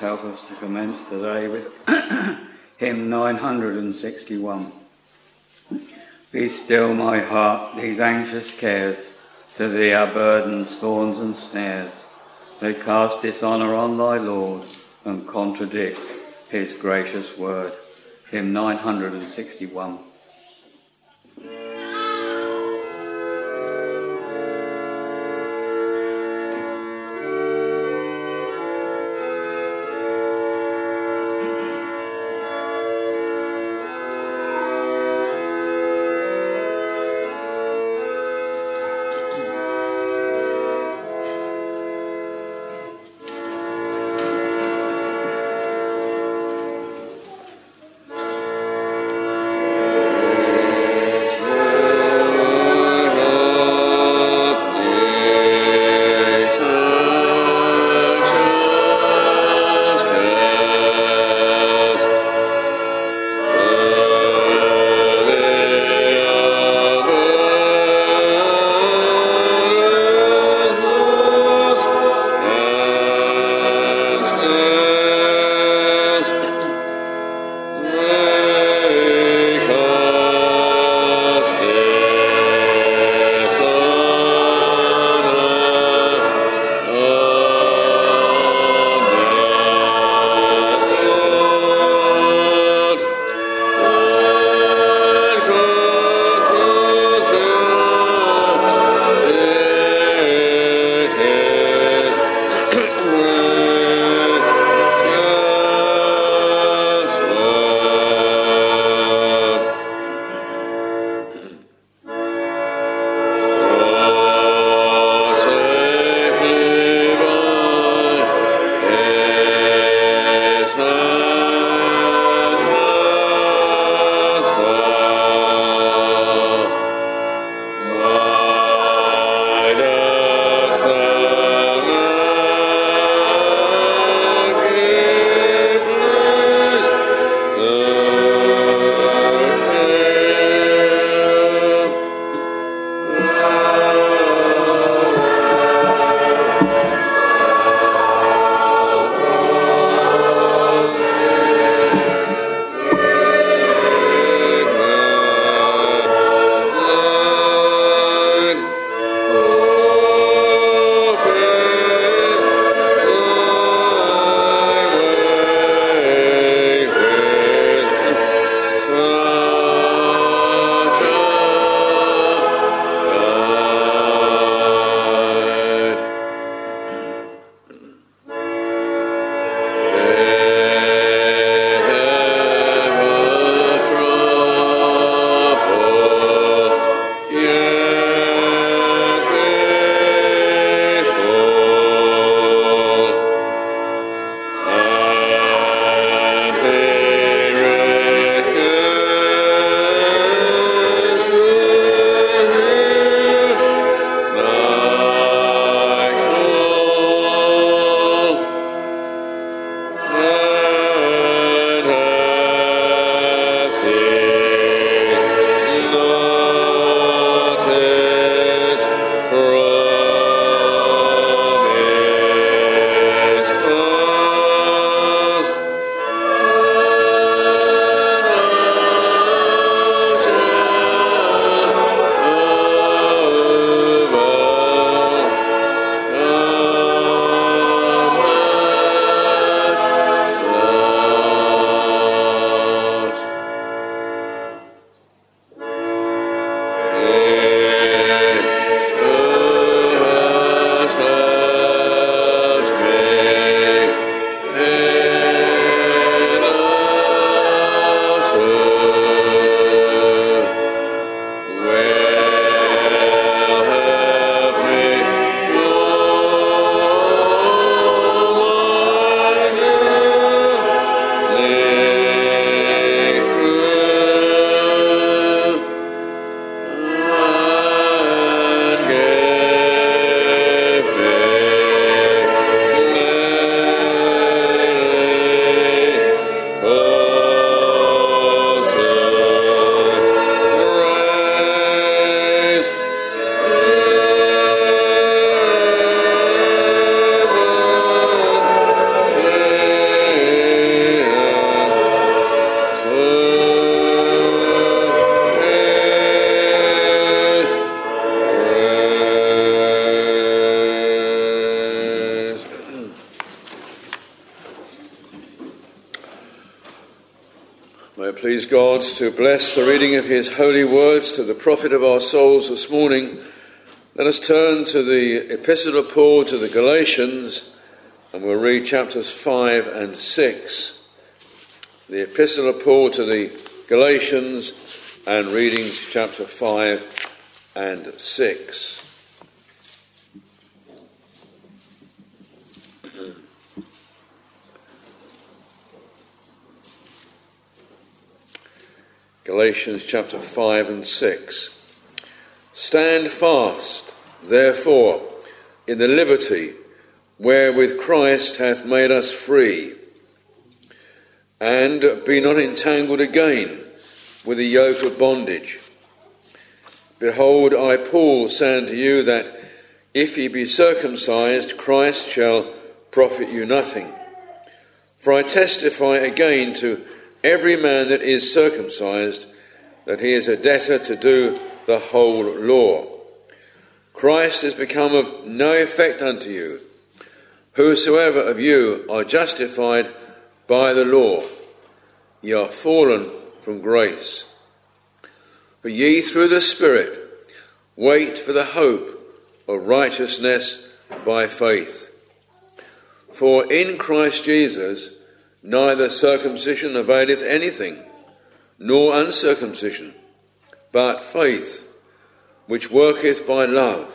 help us to commence today with hymn 961. Be still, my heart, these anxious cares, to thee are burdens, thorns and snares. They cast dishonour on thy Lord and contradict his gracious word. Hymn 961. please God to bless the reading of his holy words to the profit of our souls this morning. Let us turn to the Epistle of Paul to the Galatians, and we'll read chapters 5 and 6. The Epistle of Paul to the Galatians, and readings chapter 5 and 6. Galatians chapter 5 and 6. Stand fast, therefore, in the liberty wherewith Christ hath made us free, and be not entangled again with the yoke of bondage. Behold, I, Paul, say unto you that if ye be circumcised, Christ shall profit you nothing. For I testify again to every man that is circumcised, that he is a debtor to do the whole law. Christ is become of no effect unto you. Whosoever of you are justified by the law, ye are fallen from grace. For ye through the Spirit wait for the hope of righteousness by faith. For in Christ Jesus neither circumcision availeth anything, nor uncircumcision, but faith, which worketh by love.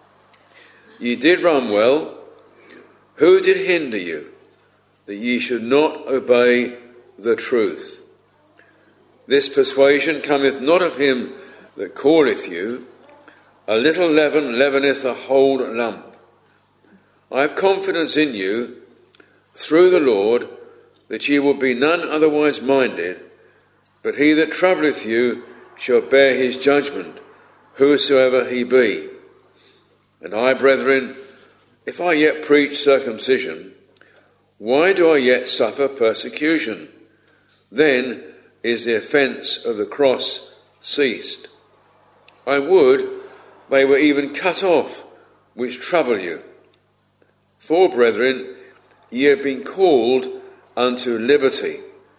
Ye did run well. Who did hinder you, that ye should not obey the truth? This persuasion cometh not of him that calleth you. A little leaven leaveneth a whole lump. I have confidence in you, through the Lord, that ye will be none otherwise minded, but he that troubleth you shall bear his judgment, whosoever he be. And I, brethren, if I yet preach circumcision, why do I yet suffer persecution? Then is the offence of the cross ceased. I would they were even cut off which trouble you. For, brethren, ye have been called unto liberty.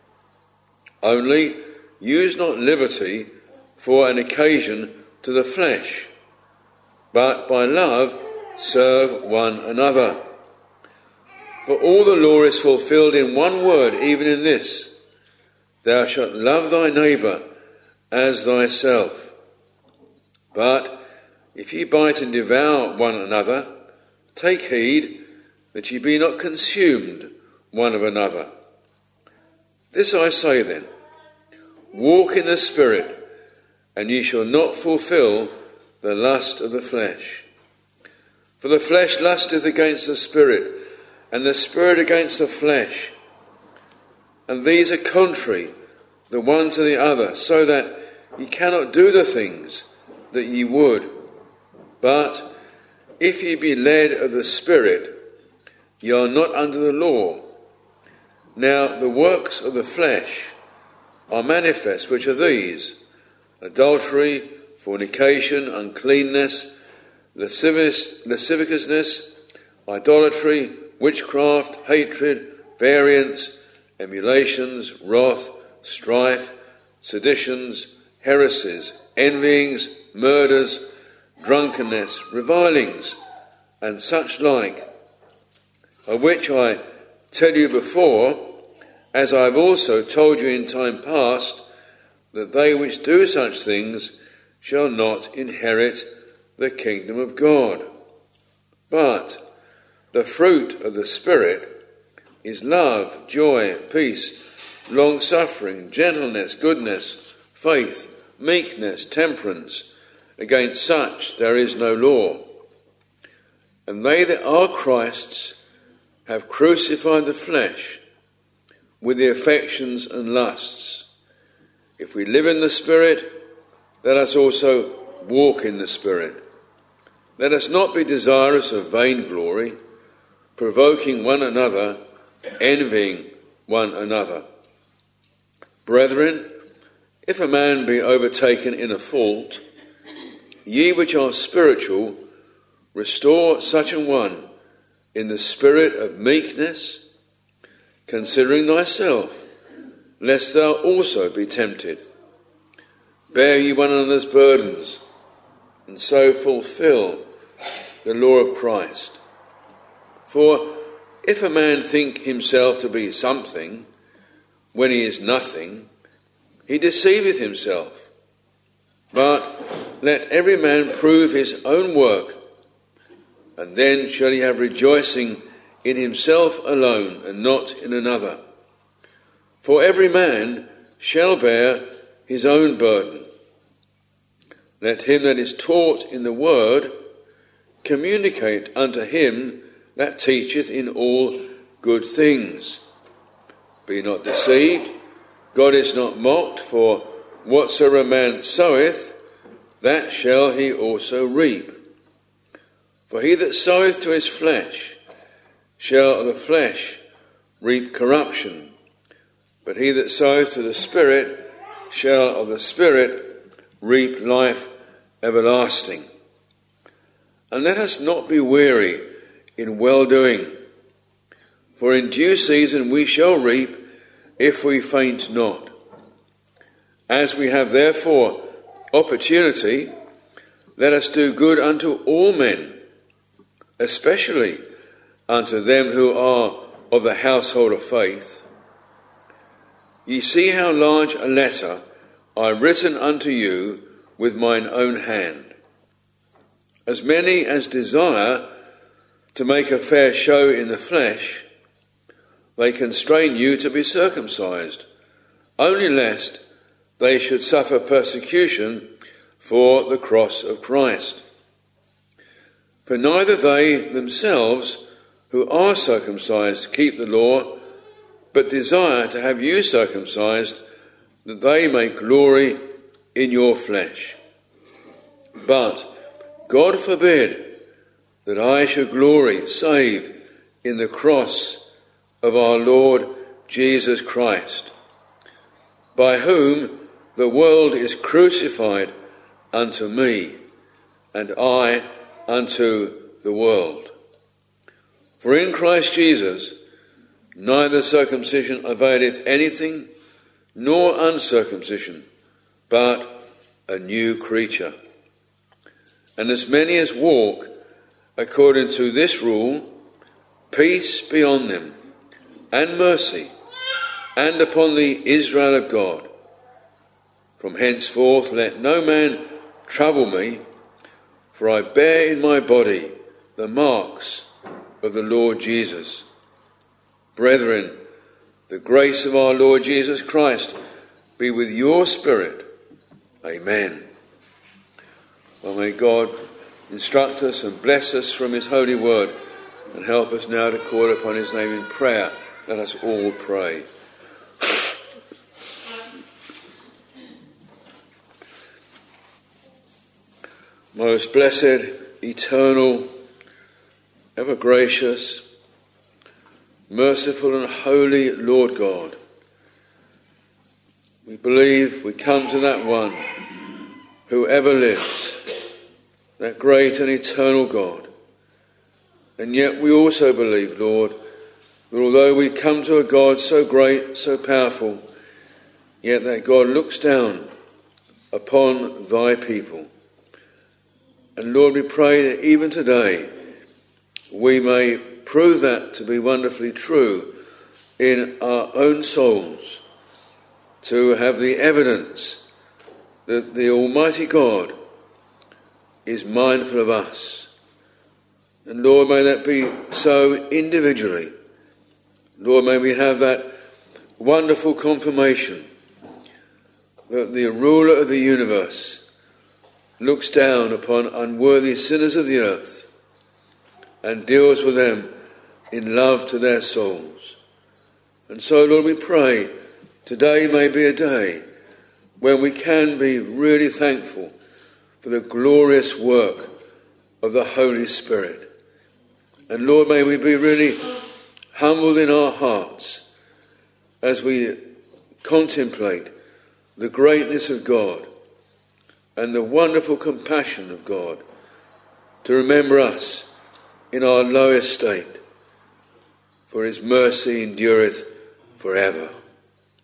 Only use not liberty for an occasion to the flesh, but by love serve one another. For all the law is fulfilled in one word, even in this: thou shalt love thy neighbour as thyself. But if ye bite and devour one another, take heed that ye be not consumed one of another. This I say then, walk in the Spirit, and ye shall not fulfil the lust of the flesh. For the flesh lusteth against the Spirit, and the Spirit against the flesh. And these are contrary the one to the other, so that ye cannot do the things that ye would. But if ye be led of the Spirit, ye are not under the law. Now the works of the flesh are manifest, which are these: adultery, fornication, uncleanness, lasciviousness, idolatry, witchcraft, hatred, variance, emulations, wrath, strife, seditions, heresies, envyings, murders, drunkenness, revilings, and such like, of which I tell you before, as I have also told you in time past, that they which do such things shall not inherit the kingdom of God. But the fruit of the Spirit is love, joy, peace, long-suffering, gentleness, goodness, faith, meekness, temperance. Against such there is no law. And they that are Christ's have crucified the flesh with the affections and lusts. If we live in the Spirit, let us also walk in the Spirit. Let us not be desirous of vainglory, provoking one another, envying one another. Brethren, if a man be overtaken in a fault, ye which are spiritual, restore such an one in the spirit of meekness, considering thyself, lest thou also be tempted. Bear ye one another's burdens, and so fulfill the law of Christ. For if a man think himself to be something, when he is nothing, he deceiveth himself. But let every man prove his own work, and then shall he have rejoicing in himself alone, and not in another. For every man shall bear his own burden. Let him that is taught in the word communicate unto him that teacheth in all good things. Be not deceived, God is not mocked, for whatsoever a man soweth, that shall he also reap. For he that soweth to his flesh shall of the flesh reap corruption, but he that soweth to the Spirit shall of the Spirit reap life everlasting. And let us not be weary in well-doing, for in due season we shall reap if we faint not. As we have therefore opportunity, let us do good unto all men, especially unto them who are of the household of faith. Ye see how large a letter I have written unto you with mine own hand. As many as desire to make a fair show in the flesh, they constrain you to be circumcised, only lest they should suffer persecution for the cross of Christ. For neither they themselves who are circumcised keep the law, but desire to have you circumcised, that they may glory in your flesh. But God forbid that I should glory save in the cross of our Lord Jesus Christ, by whom the world is crucified unto me, and I unto the world. For in Christ Jesus neither circumcision availeth anything, nor uncircumcision, but a new creature. And as many as walk according to this rule, peace be on them, and mercy, and upon the Israel of God. From henceforth let no man trouble me, for I bear in my body the marks of the Lord Jesus. Brethren, the grace of our Lord Jesus Christ be with your spirit. Amen. Well, may God instruct us and bless us from his holy word, and help us now to call upon his name in prayer. Let us all pray. Most blessed, eternal, ever gracious, merciful and holy Lord God, we believe we come to that one who ever lives, that great and eternal God. And yet we also believe, Lord, that although we come to a God so great, so powerful, yet that God looks down upon thy people. And Lord, we pray that even today we may prove that to be wonderfully true in our own souls, to have the evidence that the Almighty God is mindful of us. And Lord, may that be so individually. Lord, may we have that wonderful confirmation that the ruler of the universe looks down upon unworthy sinners of the earth and deals with them in love to their souls. And so, Lord, we pray today may be a day when we can be really thankful for the glorious work of the Holy Spirit. And Lord, may we be really humbled in our hearts as we contemplate the greatness of God and the wonderful compassion of God to remember us in our lowest state, for his mercy endureth forever.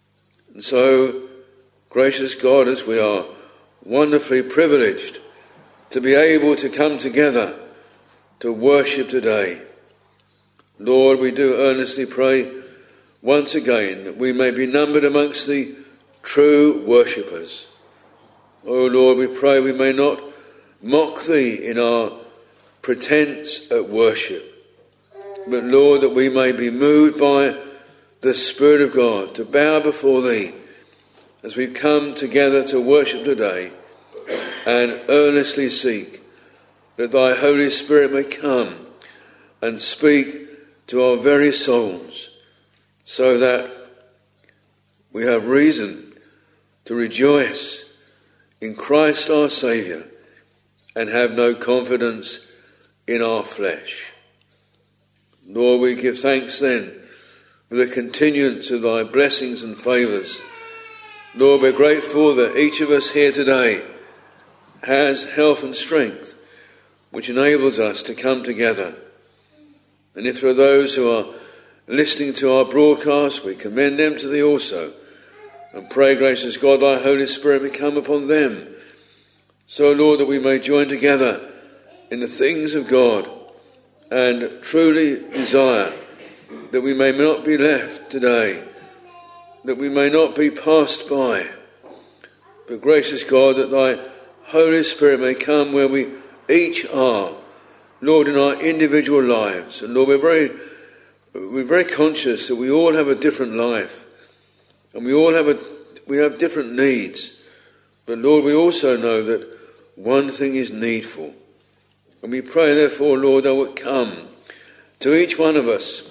And so, gracious God, as we are wonderfully privileged to be able to come together to worship today, Lord, we do earnestly pray once again that we may be numbered amongst the true worshippers. Oh Lord, we pray we may not mock Thee in our pretense at worship, but Lord, that we may be moved by the Spirit of God to bow before Thee as we've come together to worship today, and earnestly seek that Thy Holy Spirit may come and speak to our very souls, so that we have reason to rejoice in Christ our Saviour and have no confidence in our flesh. Lord, we give thanks then for the continuance of Thy blessings and favours. Lord, we're grateful that each of us here today has health and strength which enables us to come together. And if there are those who are listening to our broadcast, we commend them to Thee also, and pray, gracious God, Thy Holy Spirit may come upon them, so, Lord, that we may join together in the things of God and truly desire that we may not be left today, that we may not be passed by, but, gracious God, that Thy Holy Spirit may come where we each are, Lord, in our individual lives. And Lord, we're very conscious that we all have a different life, and we have different needs. But Lord, we also know that one thing is needful. And we pray, therefore, Lord, Thou wilt come to each one of us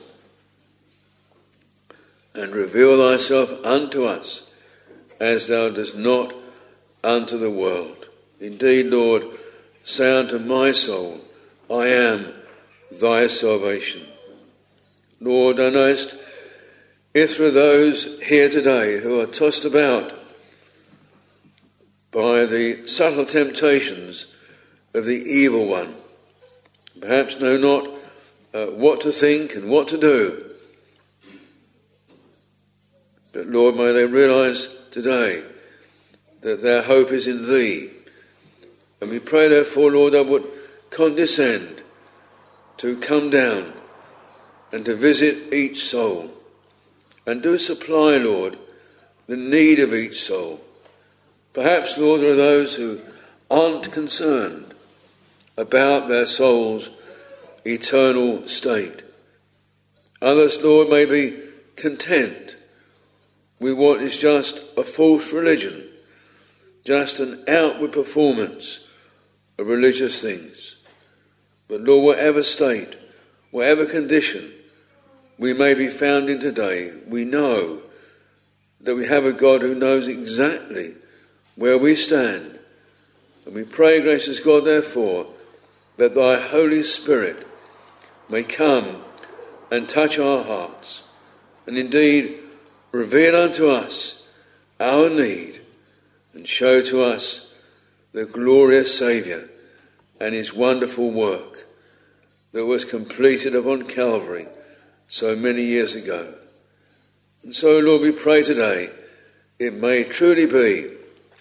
and reveal Thyself unto us as Thou dost not unto the world. Indeed, Lord, say unto my soul, I am Thy salvation. Lord, Thou knowest, if there are those here today who are tossed about by the subtle temptations of the evil one, perhaps know not what to think and what to do, but Lord, may they realise today that their hope is in Thee. And we pray therefore, Lord, Thou would condescend to come down and to visit each soul, and do supply, Lord, the need of each soul. Perhaps, Lord, there are those who aren't concerned about their soul's eternal state. Others, Lord, may be content with what is just a false religion, just an outward performance of religious things. But Lord, whatever state, whatever condition we may be found in today, we know that we have a God who knows exactly where we stand. And we pray, gracious God, therefore, that Thy Holy Spirit may come and touch our hearts, and indeed reveal unto us our need, and show to us the glorious Saviour and His wonderful work that was completed upon Calvary so many years ago. And so, Lord, we pray today it may truly be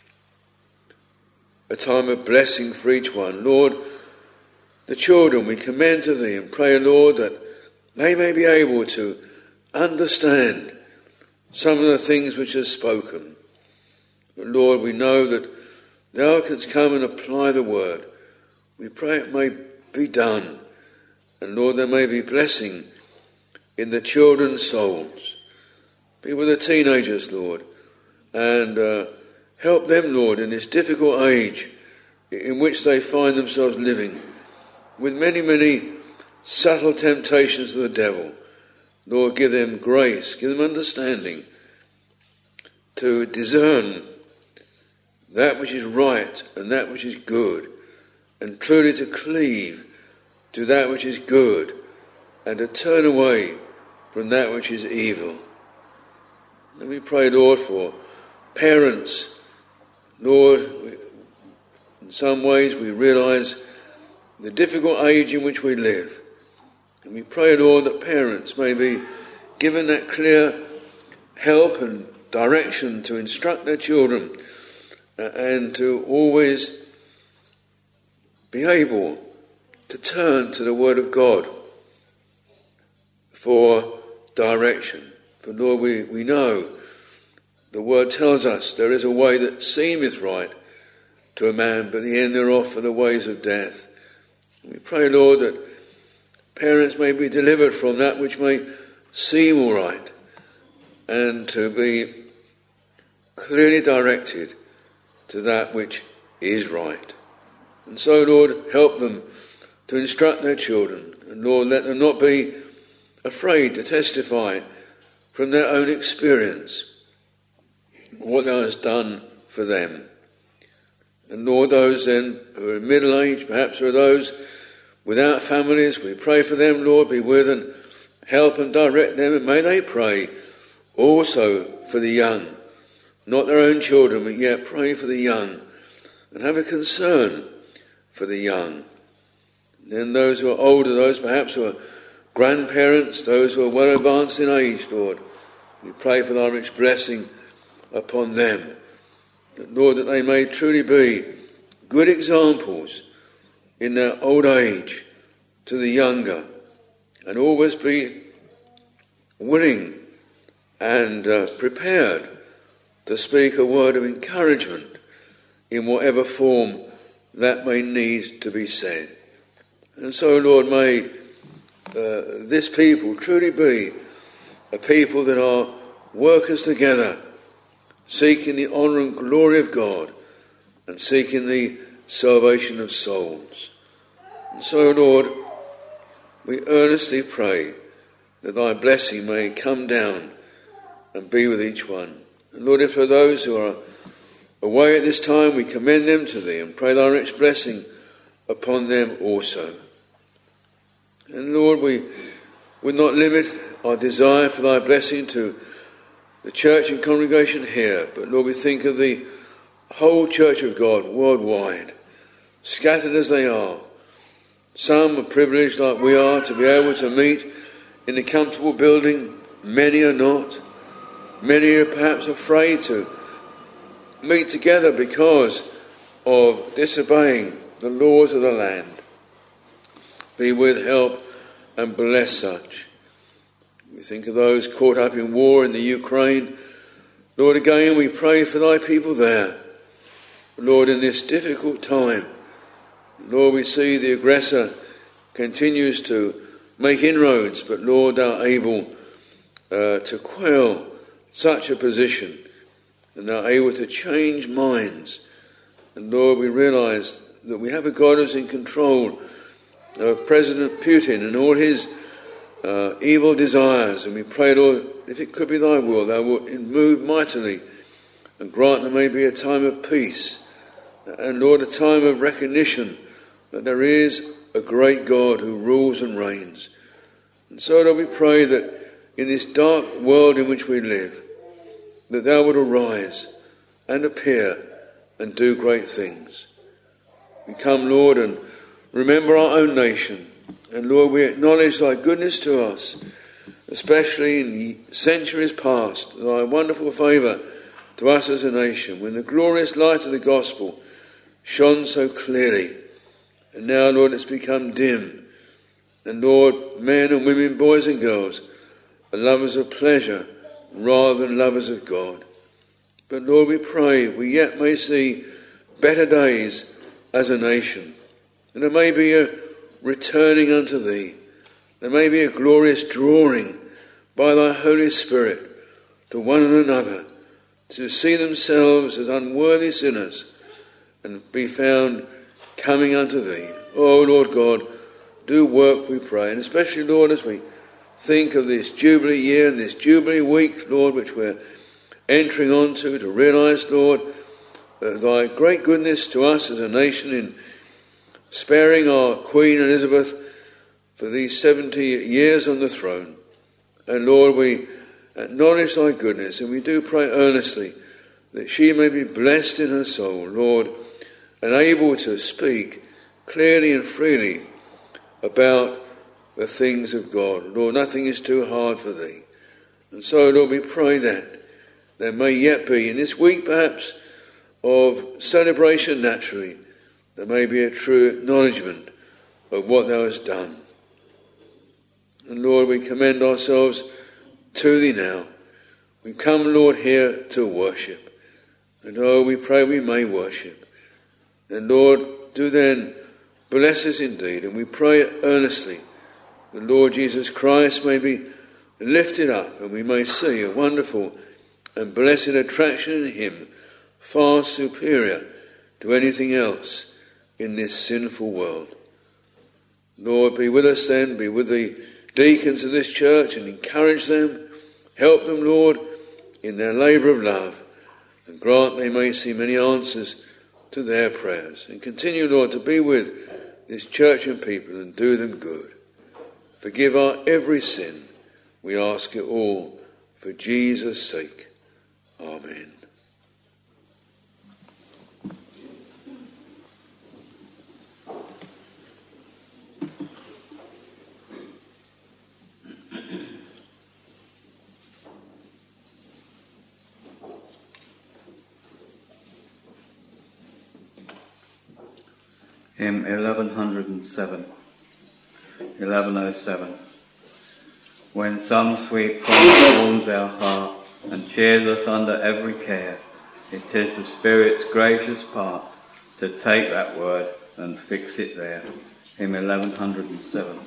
a time of blessing for each one. Lord, the children we commend to Thee, and pray, Lord, that they may be able to understand some of the things which are spoken. But Lord, we know that Thou canst come and apply the word. We pray it may be done. And Lord, there may be blessing in the children's souls. Be with the teenagers, Lord, and help them, Lord, in this difficult age in which they find themselves living, with many, many subtle temptations of the devil. Lord, give them grace, give them understanding to discern that which is right and that which is good, and truly to cleave to that which is good, and to turn away from that which is evil. And we pray, Lord, for parents. Lord, in some ways we realise the difficult age in which we live. And we pray, Lord, that parents may be given that clear help and direction to instruct their children and to always be able to turn to the Word of God for direction. For Lord, we know the Word tells us there is a way that seemeth right to a man, but the end thereof are the ways of death. And we pray, Lord, that parents may be delivered from that which may seem all right and to be clearly directed to that which is right. And so, Lord, help them to instruct their children. And Lord, let them not be afraid to testify from their own experience what Thou hast done for them. And Lord, those then who are in middle age, perhaps are those without families, we pray for them, Lord, be with and help and direct them, and may they pray also for the young, not their own children, but yet pray for the young and have a concern for the young. And then those who are older, those perhaps who are grandparents, those who are well advanced in age, Lord, we pray for Thy rich blessing upon them. That, Lord, that they may truly be good examples in their old age to the younger, and always be willing and prepared to speak a word of encouragement in whatever form that may need to be said. And so, Lord, may this people truly be a people that are workers together, seeking the honour and glory of God and seeking the salvation of souls. And so, Lord, we earnestly pray that Thy blessing may come down and be with each one. And Lord, if for those who are away at this time, we commend them to Thee and pray Thy rich blessing upon them also. And Lord, we would not limit our desire for Thy blessing to the church and congregation here, but Lord, we think of the whole church of God worldwide, scattered as they are. Some are privileged like we are to be able to meet in a comfortable building. Many are not. Many are perhaps afraid to meet together because of disobeying the laws of the land. Be with, help and bless such. We think of those caught up in war in the Ukraine. Lord, again we pray for Thy people there. Lord, in this difficult time, Lord, we see the aggressor continues to make inroads, but Lord, Thou art able to quell such a position, and Thou art able to change minds. And Lord, we realise that we have a God who's in control of President Putin and all his evil desires, and we pray, Lord, if it could be Thy will, Thou wilt move mightily and grant there may be a time of peace, and Lord, a time of recognition that there is a great God who rules and reigns. And so, Lord, we pray that in this dark world in which we live, that Thou would arise and appear and do great things. We come, Lord, and remember our own nation. And Lord, we acknowledge Thy goodness to us, especially in the centuries past, Thy wonderful favour to us as a nation, when the glorious light of the gospel shone so clearly. And now, Lord, it's become dim. And Lord, men and women, boys and girls, are lovers of pleasure rather than lovers of God. But Lord, we pray we yet may see better days as a nation. And there may be a returning unto Thee. There may be a glorious drawing by Thy Holy Spirit to one and another to see themselves as unworthy sinners and be found coming unto Thee. Oh, Lord God, do work, we pray. And especially, Lord, as we think of this Jubilee year and this Jubilee week, Lord, which we're entering on to realise, Lord, Thy great goodness to us as a nation in sparing our Queen Elizabeth for these 70 years on the throne. And Lord, we acknowledge Thy goodness, and we do pray earnestly that she may be blessed in her soul, Lord, and able to speak clearly and freely about the things of God. Lord, nothing is too hard for Thee. And so, Lord, we pray that there may yet be in this week perhaps of celebration naturally, there may be a true acknowledgement of what thou hast done. And Lord, we commend ourselves to thee now. We come, Lord, here to worship. And we pray we may worship. And Lord, do then bless us indeed. And we pray earnestly the Lord Jesus Christ may be lifted up and we may see a wonderful and blessed attraction in him, far superior to anything else in this sinful world. Lord, be with us then, be with the deacons of this church and encourage them, help them, Lord, in their labour of love, and grant they may see many answers to their prayers. And continue, Lord, to be with this church and people and do them good. Forgive our every sin. We ask it all for Jesus' sake. Amen. Hymn 1107, 1107. When some sweet promise warms our heart and cheers us under every care, it is the Spirit's gracious part to take that word and fix it there. Hymn 1107.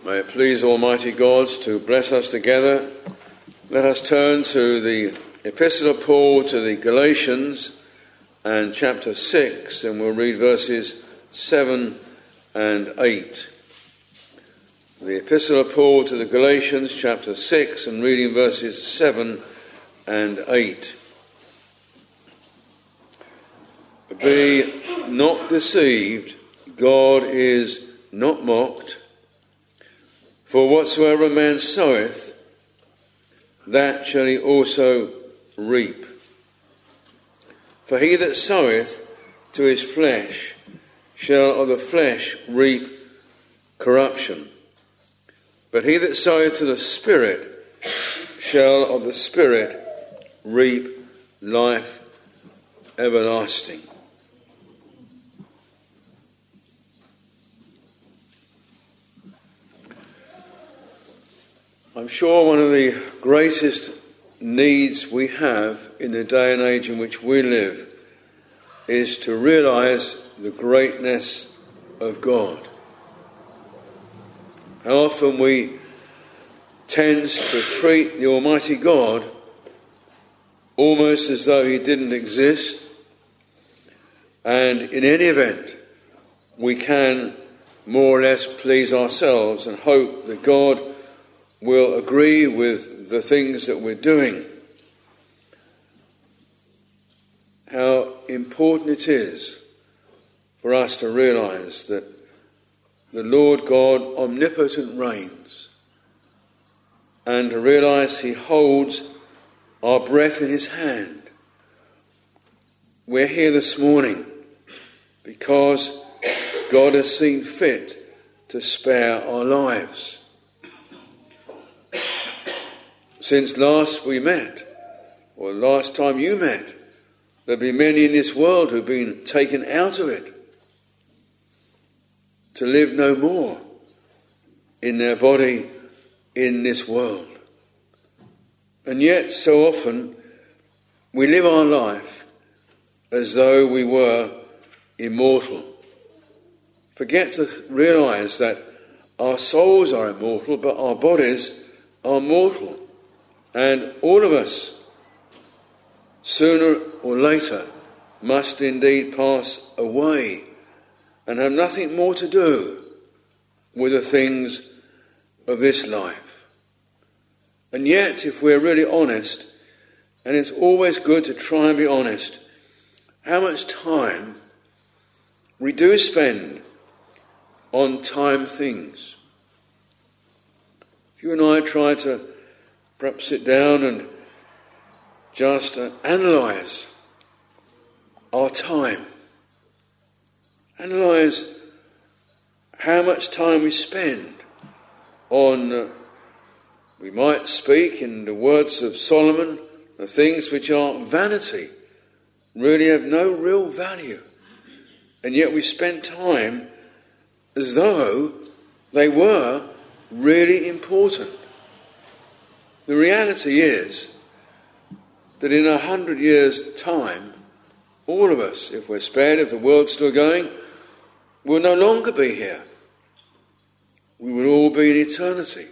May it please Almighty God to bless us together. Let us turn to the Epistle of Paul to the Galatians and chapter 6, and we'll read verses 7 and 8. The Epistle of Paul to the Galatians, chapter 6, and reading verses 7 and 8. Be not deceived, God is not mocked. For whatsoever a man soweth, that shall he also reap. For he that soweth to his flesh shall of the flesh reap corruption. But he that soweth to the Spirit shall of the Spirit reap life everlasting. I'm sure one of the greatest needs we have in the day and age in which we live is to realise the greatness of God. How often we tend to treat the Almighty God almost as though he didn't exist, and in any event we can more or less please ourselves and hope that God will agree with the things that we're doing. How important it is for us to realise that the Lord God omnipotent reigns, and to realise he holds our breath in his hand. We're here this morning because God has seen fit to spare our lives. Since last we met, or last time you met, there'll be many in this world who've been taken out of it to live no more in their body in this world. And yet, so often, we live our life as though we were immortal. Forget to realise that our souls are immortal, but our bodies are mortal. And all of us, sooner or later, must indeed pass away and have nothing more to do with the things of this life. And yet, if we're really honest, and it's always good to try and be honest, how much time we do spend on time things. If you and I try to perhaps sit down and just analyse our time. Analyse how much time we spend on, we might speak in the words of Solomon, the things which are vanity, really have no real value. And yet we spend time as though they were really important. The reality is that in 100 years' time, all of us, if we're spared, if the world's still going, will no longer be here. We will all be in eternity.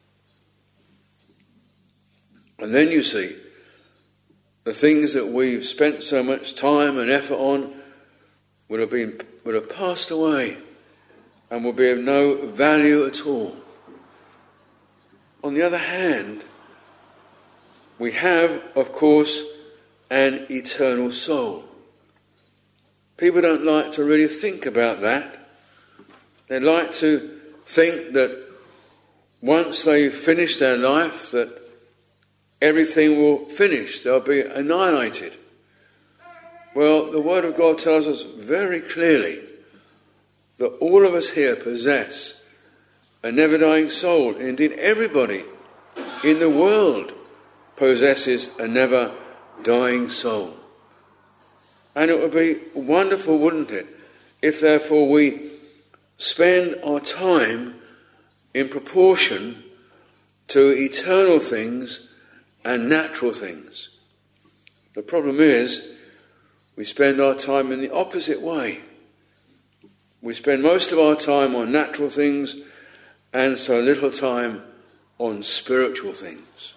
And then you see, the things that we've spent so much time and effort on would have passed away and will be of no value at all. On the other hand, we have, of course, an eternal soul. People don't like to really think about that. They like to think that once they've finished their life, that everything will finish, they'll be annihilated. Well, the Word of God tells us very clearly that all of us here possess a never-dying soul. Indeed, everybody in the world possesses a never-dying soul. And it would be wonderful, wouldn't it, if therefore we spend our time in proportion to eternal things and natural things. The problem is we spend our time in the opposite way. We spend most of our time on natural things and so little time on spiritual things?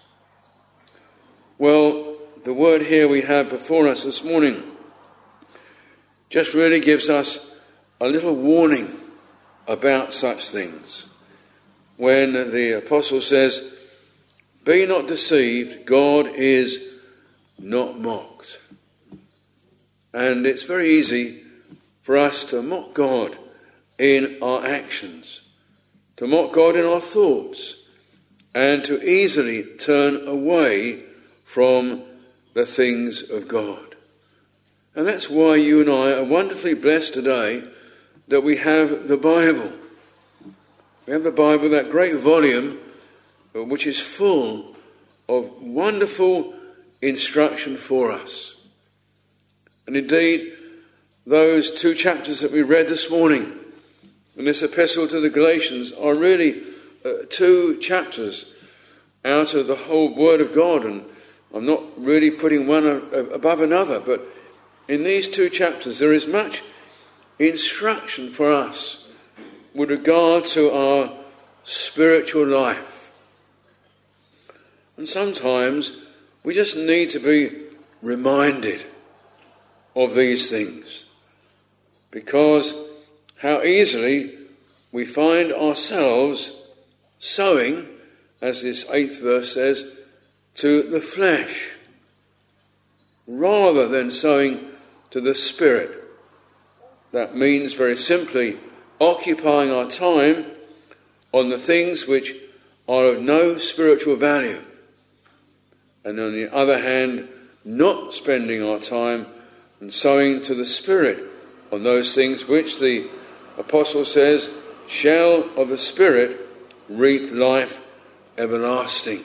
Well, the word here we have before us this morning just really gives us a little warning about such things. When the apostle says, "Be not deceived, God is not mocked." And it's very easy for us to mock God in our actions, to mock God in our thoughts, and to easily turn away from the things of God. And that's why you and I are wonderfully blessed today that we have the Bible. We have the Bible, that great volume, which is full of wonderful instruction for us. And indeed, those 2 chapters that we read this morning in this epistle to the Galatians are really 2 chapters out of the whole Word of God. And I'm not really putting one above another, but in these 2 chapters there is much instruction for us with regard to our spiritual life. And sometimes we just need to be reminded of these things, because how easily we find ourselves sowing, as this 8th verse says, to the flesh, rather than sowing to the Spirit. That means very simply occupying our time on the things which are of no spiritual value, and on the other hand, not spending our time and sowing to the Spirit on those things which the apostle says shall of the Spirit reap life everlasting.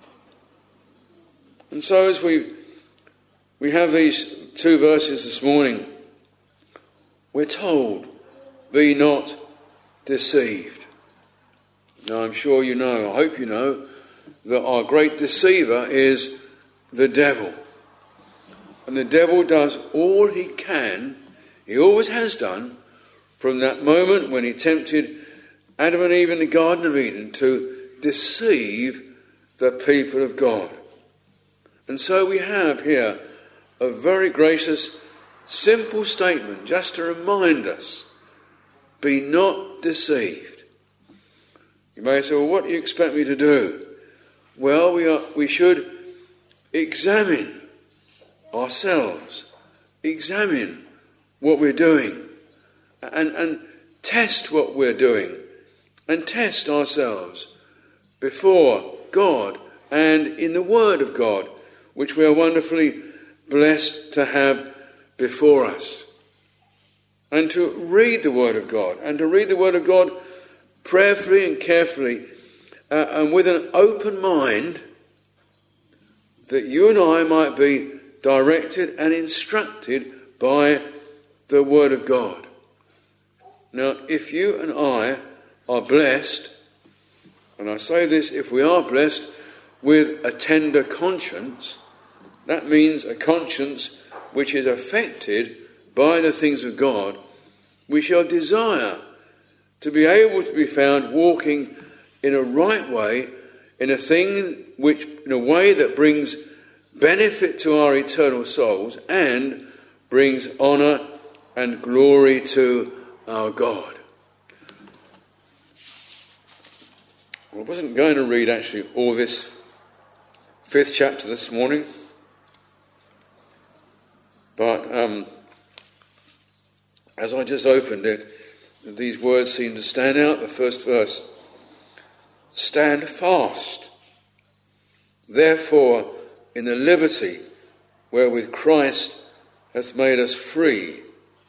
And so as we have these 2 verses this morning, we're told, "Be not deceived." Now I'm sure you know, I hope you know, that our great deceiver is the devil. And the devil does all he can, he always has done, from that moment when he tempted Adam and Eve in the Garden of Eden to deceive the people of God. And so we have here a very gracious, simple statement just to remind us, be not deceived. You may say, well, what do you expect me to do? Well, we should examine ourselves, examine what we're doing, and test what we're doing, and test ourselves before God and in the Word of God, which we are wonderfully blessed to have before us. And to read the Word of God, and to read the Word of God prayerfully and carefully, and with an open mind, that you and I might be directed and instructed by the Word of God. Now, if you and I are blessed, and I say this, if we are blessed with a tender conscience, that means a conscience which is affected by the things of God, we shall desire to be able to be found walking in a right way, in a way that brings benefit to our eternal souls and brings honour and glory to our God. Well, I wasn't going to read actually all this 5th chapter this morning, but as I just opened it, these words seem to stand out. The first verse, "Stand fast, therefore, in the liberty wherewith Christ hath made us free,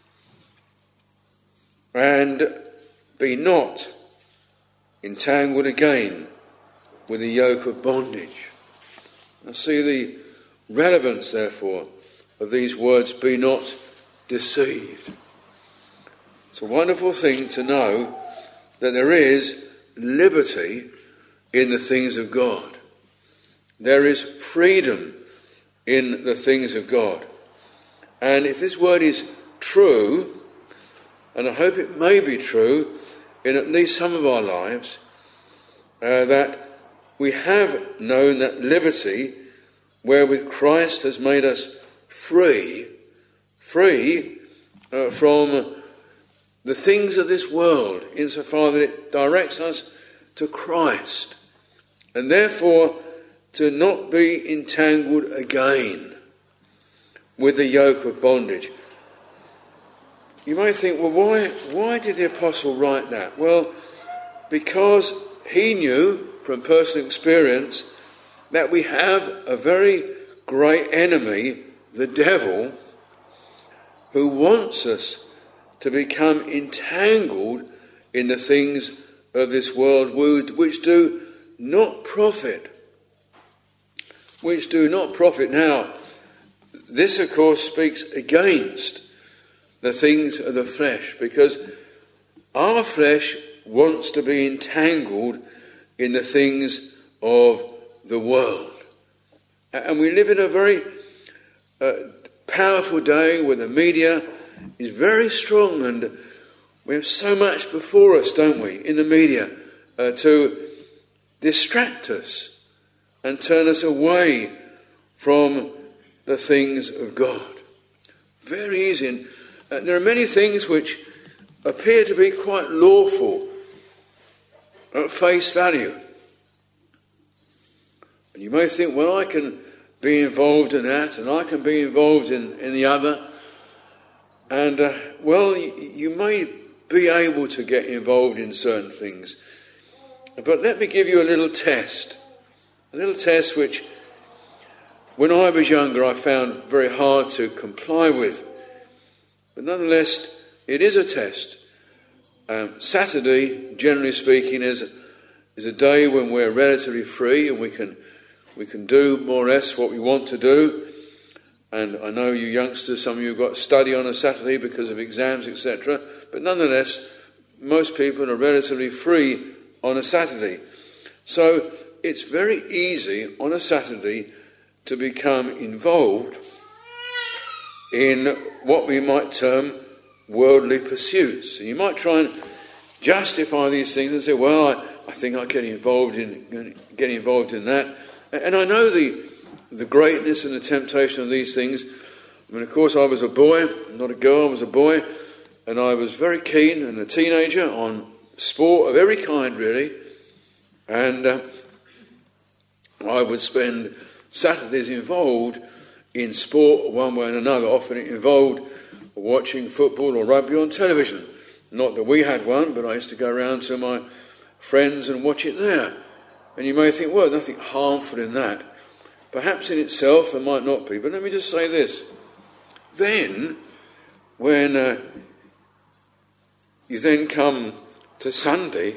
and be not entangled again with the yoke of bondage." I see the relevance, therefore, of these words, "be not deceived." It's a wonderful thing to know that there is liberty in the things of God. There is freedom in the things of God. And if this word is true, and I hope it may be true in at least some of our lives, that we have known that liberty wherewith Christ has made us free from the things of this world, insofar that it directs us to Christ, and therefore to not be entangled again with the yoke of bondage. You may think, well, why did the apostle write that? Well, because he knew from personal experience that we have a very great enemy, the devil, who wants us to become entangled in the things of this world which do not profit. Now, this of course speaks against the things of the flesh, because our flesh wants to be entangled in the things of the world. And we live in a very powerful day where the media is very strong, and we have so much before us, don't we, in the media, to distract us and turn us away from the things of God. Very easy. And there are many things which appear to be quite lawful at face value. And you may think, well, I can be involved in that, and I can be involved in the other. And, well, you may be able to get involved in certain things. But let me give you a little test which, when I was younger, I found very hard to comply with. But nonetheless, it is a test. Saturday, generally speaking, is a day when we're relatively free and we can do more or less what we want to do. And I know you youngsters, some of you have got to study on a Saturday because of exams, etc. But nonetheless, most people are relatively free on a Saturday. So it's very easy on a Saturday to become involved in what we might term worldly pursuits. And you might try and justify these things and say, well, I think I get involved in that. And I know the greatness and the temptation of these things. I mean, of course, I was a boy, not a girl, I was a boy, and I was very keen and a teenager on sport of every kind, really. And I would spend Saturdays involved in sport one way and another. Often it involved watching football or rugby on television. Not that we had one, but I used to go around to my friends and watch it there. And you may think, well, nothing harmful in that. Perhaps in itself there might not be, but let me just say this. Then, when you then come to Sunday,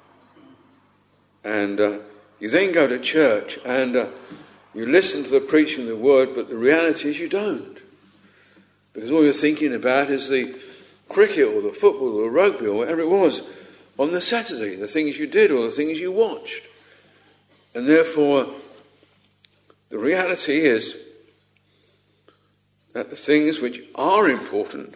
and you then go to church, and you listen to the preaching of the word, but the reality is you don't. Because all you're thinking about is the cricket or the football or the rugby or whatever it was on the Saturday, the things you did or the things you watched. And therefore, the reality is that the things which are important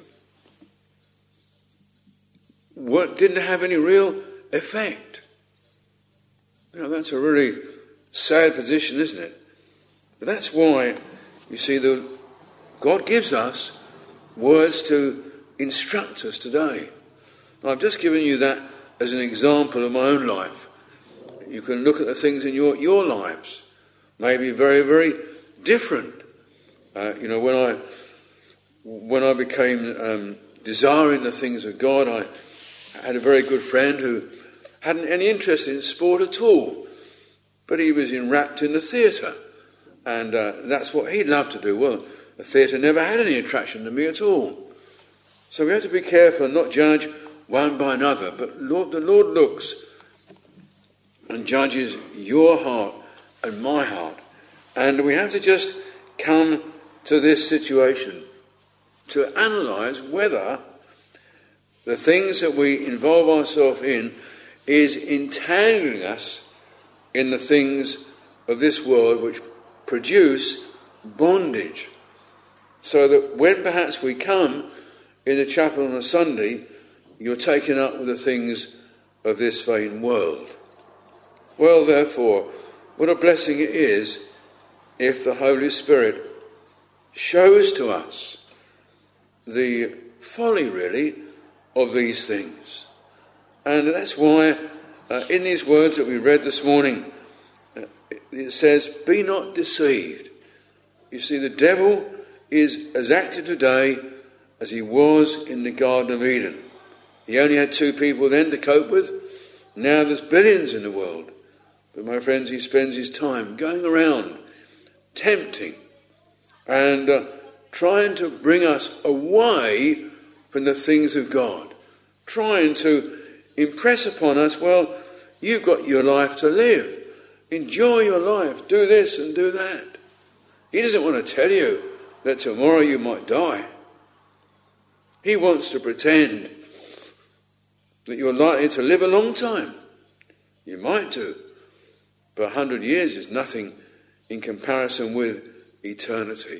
didn't have any real effect. Now, that's a really sad position, isn't it? But that's why, you see, God gives us words to instruct us today. Now, I've just given you that as an example of my own life. You can look at the things in your lives, maybe very, very different. When I became desiring the things of God, I had a very good friend who hadn't any interest in sport at all, but he was enwrapped in the theatre, and that's what he loved to do. Well, the theatre never had any attraction to me at all. So we have to be careful and not judge one by another, but the Lord looks and judges your heart and my heart. And we have to just come to this situation to analyse whether the things that we involve ourselves in is entangling us in the things of this world which produce bondage. So that when perhaps we come in the chapel on a Sunday, you're taken up with the things of this vain world. Well, therefore, what a blessing it is if the Holy Spirit shows to us the folly, really, of these things. And that's why in these words that we read this morning, it says, be not deceived. You see, the devil is as active today as he was in the Garden of Eden. He only had 2 people then to cope with. Now there's billions in the world. But my friends, he spends his time going around, tempting, and trying to bring us away from the things of God. Trying to impress upon us, well, you've got your life to live. Enjoy your life. Do this and do that. He doesn't want to tell you that tomorrow you might die. He wants to pretend that you're likely to live a long time. You might do, but 100 years is nothing in comparison with eternity.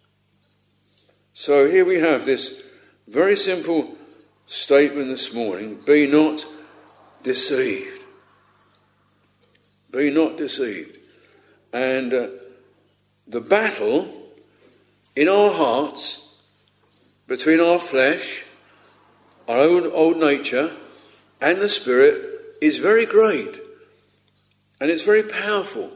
So here we have this very simple statement this morning: be not deceived. Be not deceived. And the battle in our hearts between our flesh, our own old nature, and the Spirit is very great. And it's very powerful.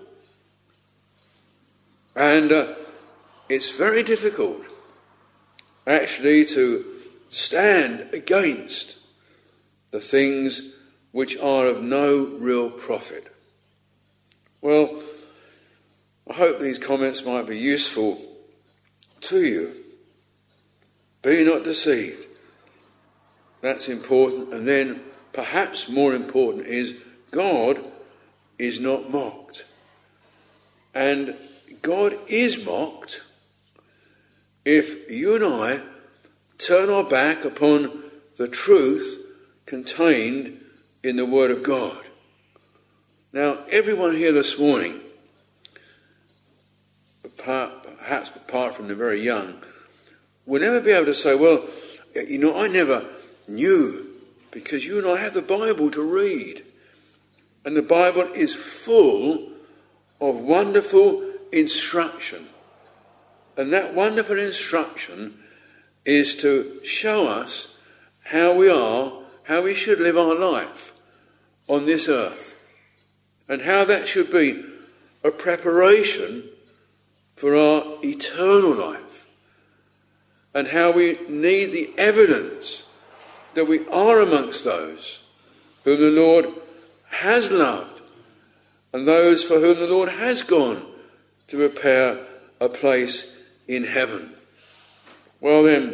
And it's very difficult, actually, to stand against the things which are of no real profit. Well, I hope these comments might be useful to you. Be not deceived. That's important. And then, perhaps more important, is God is not mocked. And God is mocked if you and I turn our back upon the truth contained in the Word of God. Now, everyone here this morning, perhaps apart from the very young, will never be able to say, well, I never knew, because you and I have the Bible to read. And the Bible is full of wonderful instruction. And that wonderful instruction is to show us how we should live our life on this earth. And how that should be a preparation for our eternal life. And how we need the evidence that we are amongst those whom the Lord has loved, and those for whom the Lord has gone to prepare a place in heaven. Well then,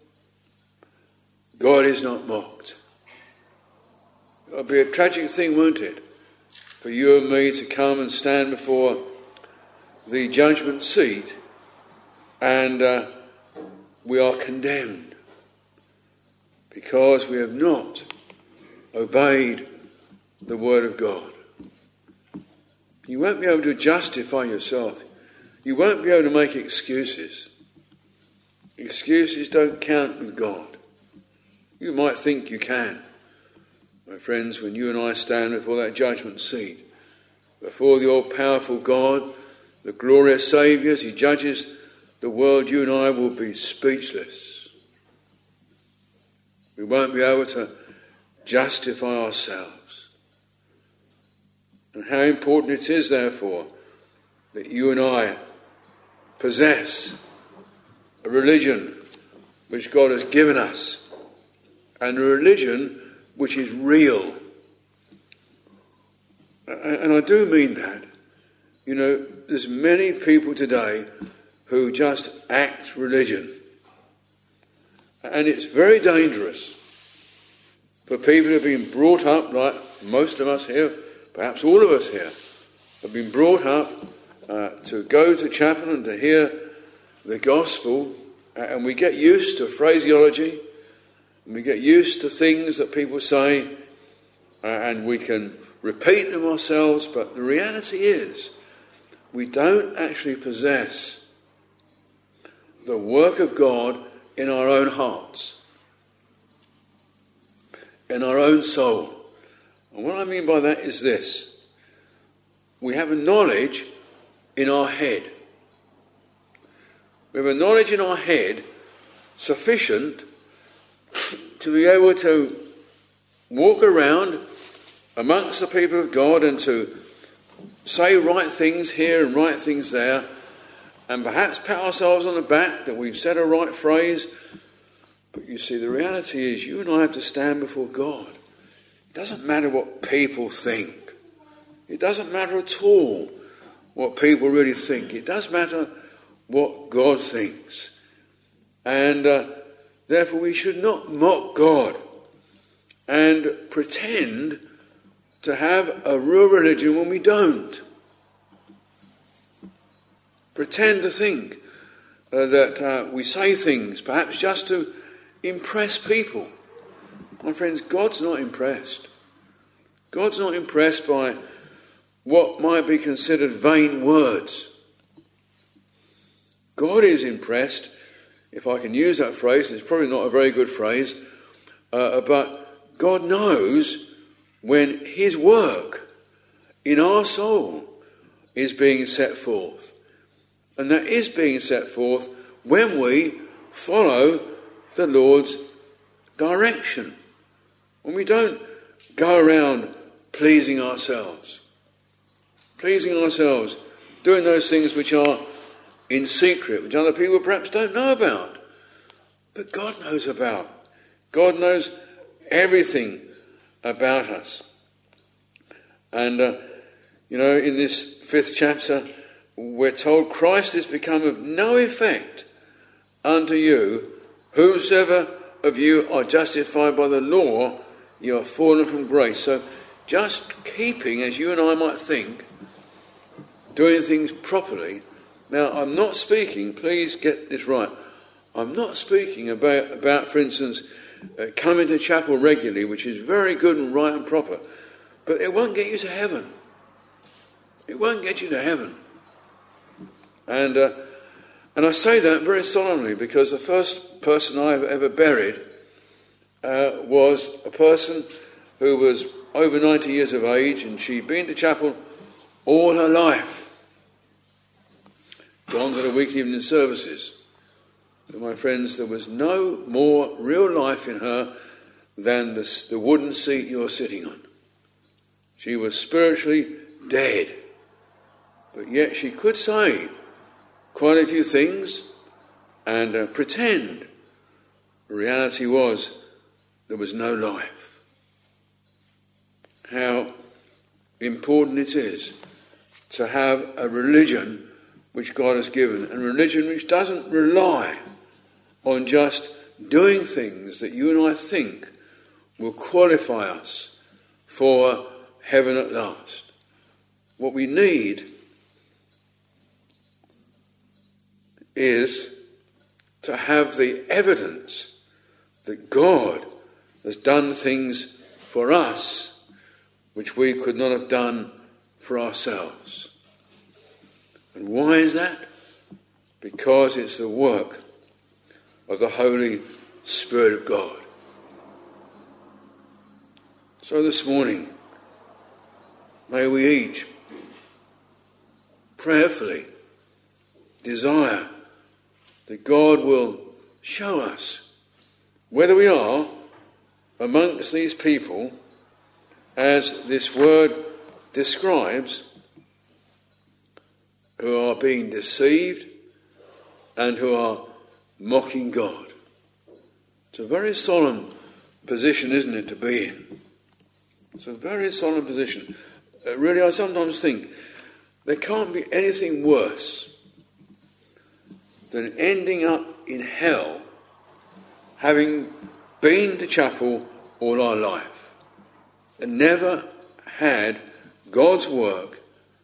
God is not mocked. It'll be a tragic thing, won't it, for you and me to come and stand before the judgment seat and we are condemned because we have not obeyed the Word of God. You won't be able to justify yourself. You won't be able to make excuses. Excuses don't count with God. You might think you can. My friends, when you and I stand before that judgment seat, before the all-powerful God, the glorious Saviour, as he judges the world, you and I will be speechless. We won't be able to justify ourselves. And how important it is, therefore, that you and I possess a religion which God has given us, and a religion which is real. And I do mean that. There's many people today who just act religion. And it's very dangerous for people who have been brought up, like most of us here, perhaps all of us here, have been brought up to go to chapel and to hear the gospel, and we get used to phraseology, and we get used to things that people say, and we can repeat them ourselves, but the reality is we don't actually possess the work of God in our own hearts, in our own soul. And what I mean by that is this: we have a knowledge in our head. We have a knowledge in our head sufficient to be able to walk around amongst the people of God and to say right things here and right things there, and perhaps pat ourselves on the back that we've said a right phrase. But you see, the reality is you and I have to stand before God. It doesn't matter what people think. It doesn't matter at all what people really think. It does matter what God thinks. And therefore we should not mock God and pretend to have a real religion when we don't. Pretend to think that we say things perhaps just to impress people. My friends, God's not impressed. God's not impressed by what might be considered vain words. God is impressed, if I can use that phrase, it's probably not a very good phrase, but God knows when his work in our soul is being set forth. And that is being set forth when we follow the Lord's direction. When we don't go around pleasing ourselves, doing those things which are in secret, which other people perhaps don't know about, but God knows about. God knows everything about us. And, in this 5th chapter, we're told Christ is become of no effect unto you. Whosoever of you are justified by the law, you are fallen from grace. So just keeping, as you and I might think, doing things properly. Now, I'm not speaking, please get this right, I'm not speaking about for instance, coming to chapel regularly, which is very good and right and proper, but it won't get you to heaven. It won't get you to heaven. And I say that very solemnly because the first person I ever buried was a person who was over 90 years of age, and she'd been to chapel all her life. Gone to the weekly evening services. But my friends, there was no more real life in her than the wooden seat you're sitting on. She was spiritually dead. But yet she could say quite a few things and pretend. The reality was there was no life. How important it is to have a religion which God has given, and a religion which doesn't rely on just doing things that you and I think will qualify us for heaven at last. What we need is to have the evidence that God has done things for us which we could not have done for ourselves. And why is that? Because it's the work of the Holy Spirit of God. So this morning, may we each prayerfully desire that God will show us whether we are amongst these people, as this word describes, who are being deceived and who are mocking God. It's a very solemn position, isn't it, to be in? It's a very solemn position. Really, I sometimes think there can't be anything worse than ending up in hell having been to chapel all our life and never had God's work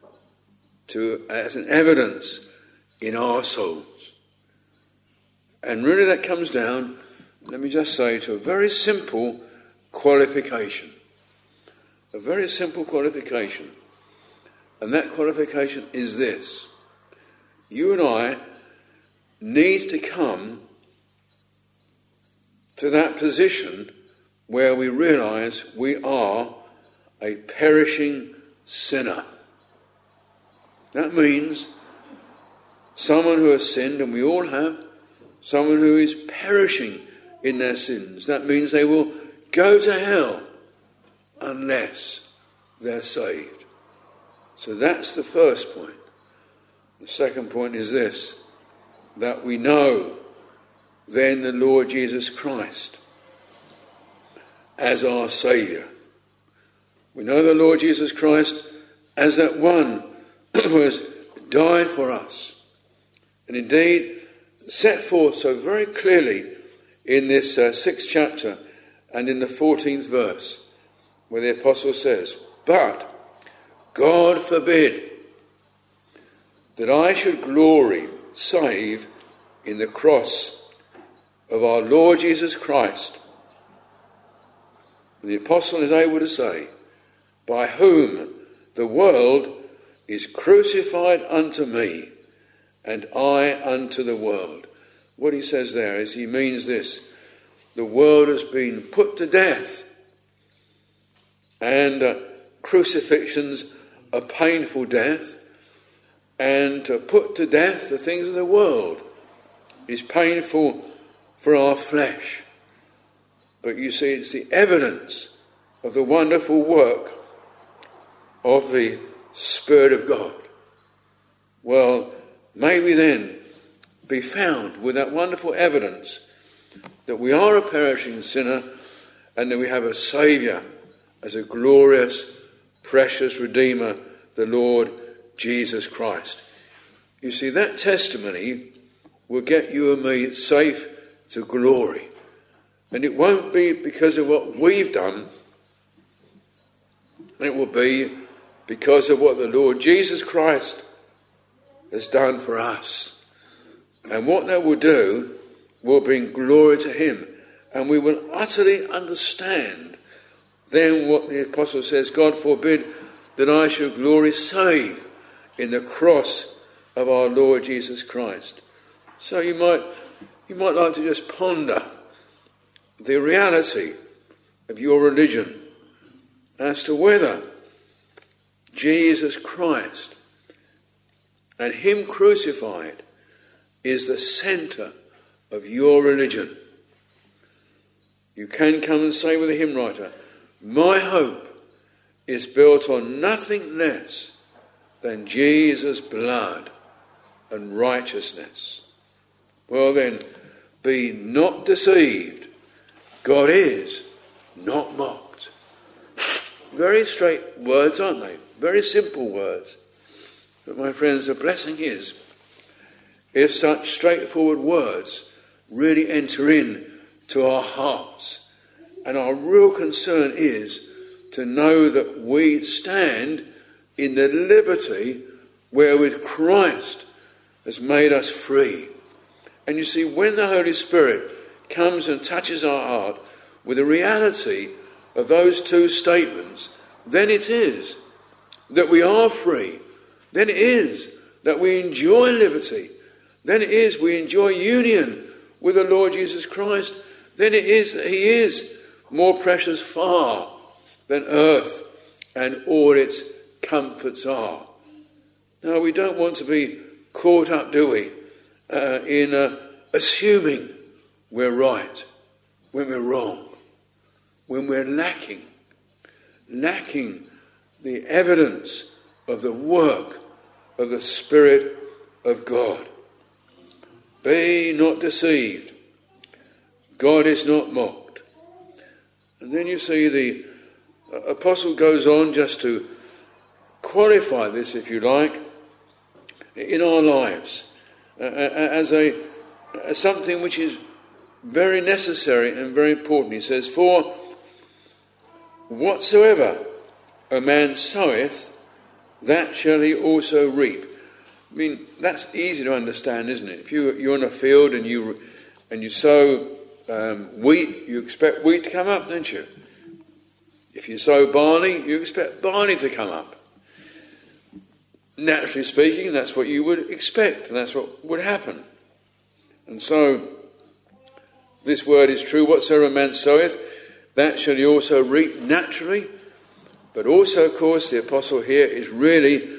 as an evidence in our souls. And really that comes down, let me just say, to a very simple qualification. A very simple qualification. And that qualification is this: you and I need to come to that position where we realise we are a perishing sinner. That means someone who has sinned, and we all have, someone who is perishing in their sins. That means they will go to hell unless they're saved. So that's the first point. The second point is this, that we know then the Lord Jesus Christ as our Saviour. We know the Lord Jesus Christ as that one who has died for us, and indeed set forth so very clearly in this 6th chapter and in the 14th verse, where the apostle says, "But God forbid that I should glory save in the cross of our Lord Jesus Christ." And the apostle is able to say, "By whom the world is crucified unto me, and I unto the world." What he says there is he means this: the world has been put to death, and crucifixion's a painful death, and to put to death the things of the world is painful for our flesh. But you see, it's the evidence of the wonderful work of the Spirit of God. Well, may we then be found with that wonderful evidence that we are a perishing sinner and that we have a Saviour as a glorious, precious Redeemer, the Lord Jesus Christ. You see, that testimony will get you and me safe to glory. And it won't be because of what we've done. It will be because of what the Lord Jesus Christ has done for us. And what that will do will bring glory to him. And we will utterly understand then what the apostle says, "God forbid that I should glory save in the cross of our Lord Jesus Christ." So you might like to just ponder the reality of your religion as to whether Jesus Christ and him crucified is the centre of your religion. You can come and say with a hymn writer, "My hope is built on nothing less than Jesus' blood and righteousness." Well then, be not deceived. God is not mocked. Very straight words, aren't they? Very simple words. But my friends, the blessing is if such straightforward words really enter in to our hearts. And our real concern is to know that we stand in the liberty wherewith Christ has made us free. And you see, when the Holy Spirit comes and touches our heart with the reality of those two statements, then it is that we are free. Then it is that we enjoy liberty. Then it is we enjoy union with the Lord Jesus Christ. Then it is that he is more precious far than earth and all its comforts are. Now, we don't want to be caught up, do we, in assuming we're right when we're wrong, when we're lacking the evidence of the work of the Spirit of God. Be not deceived. God is not mocked. And then you see the apostle goes on just to qualify this, if you like, in our lives as something which is very necessary and very important. He says, "For whatsoever a man soweth, that shall he also reap." I mean, that's easy to understand, isn't it? If you're in a field and you sow wheat, you expect wheat to come up, don't you? If you sow barley, you expect barley to come up. Naturally speaking, that's what you would expect, and that's what would happen. And so, this word is true: whatsoever a man soweth, that shall he also reap naturally. But also, of course, the apostle here is really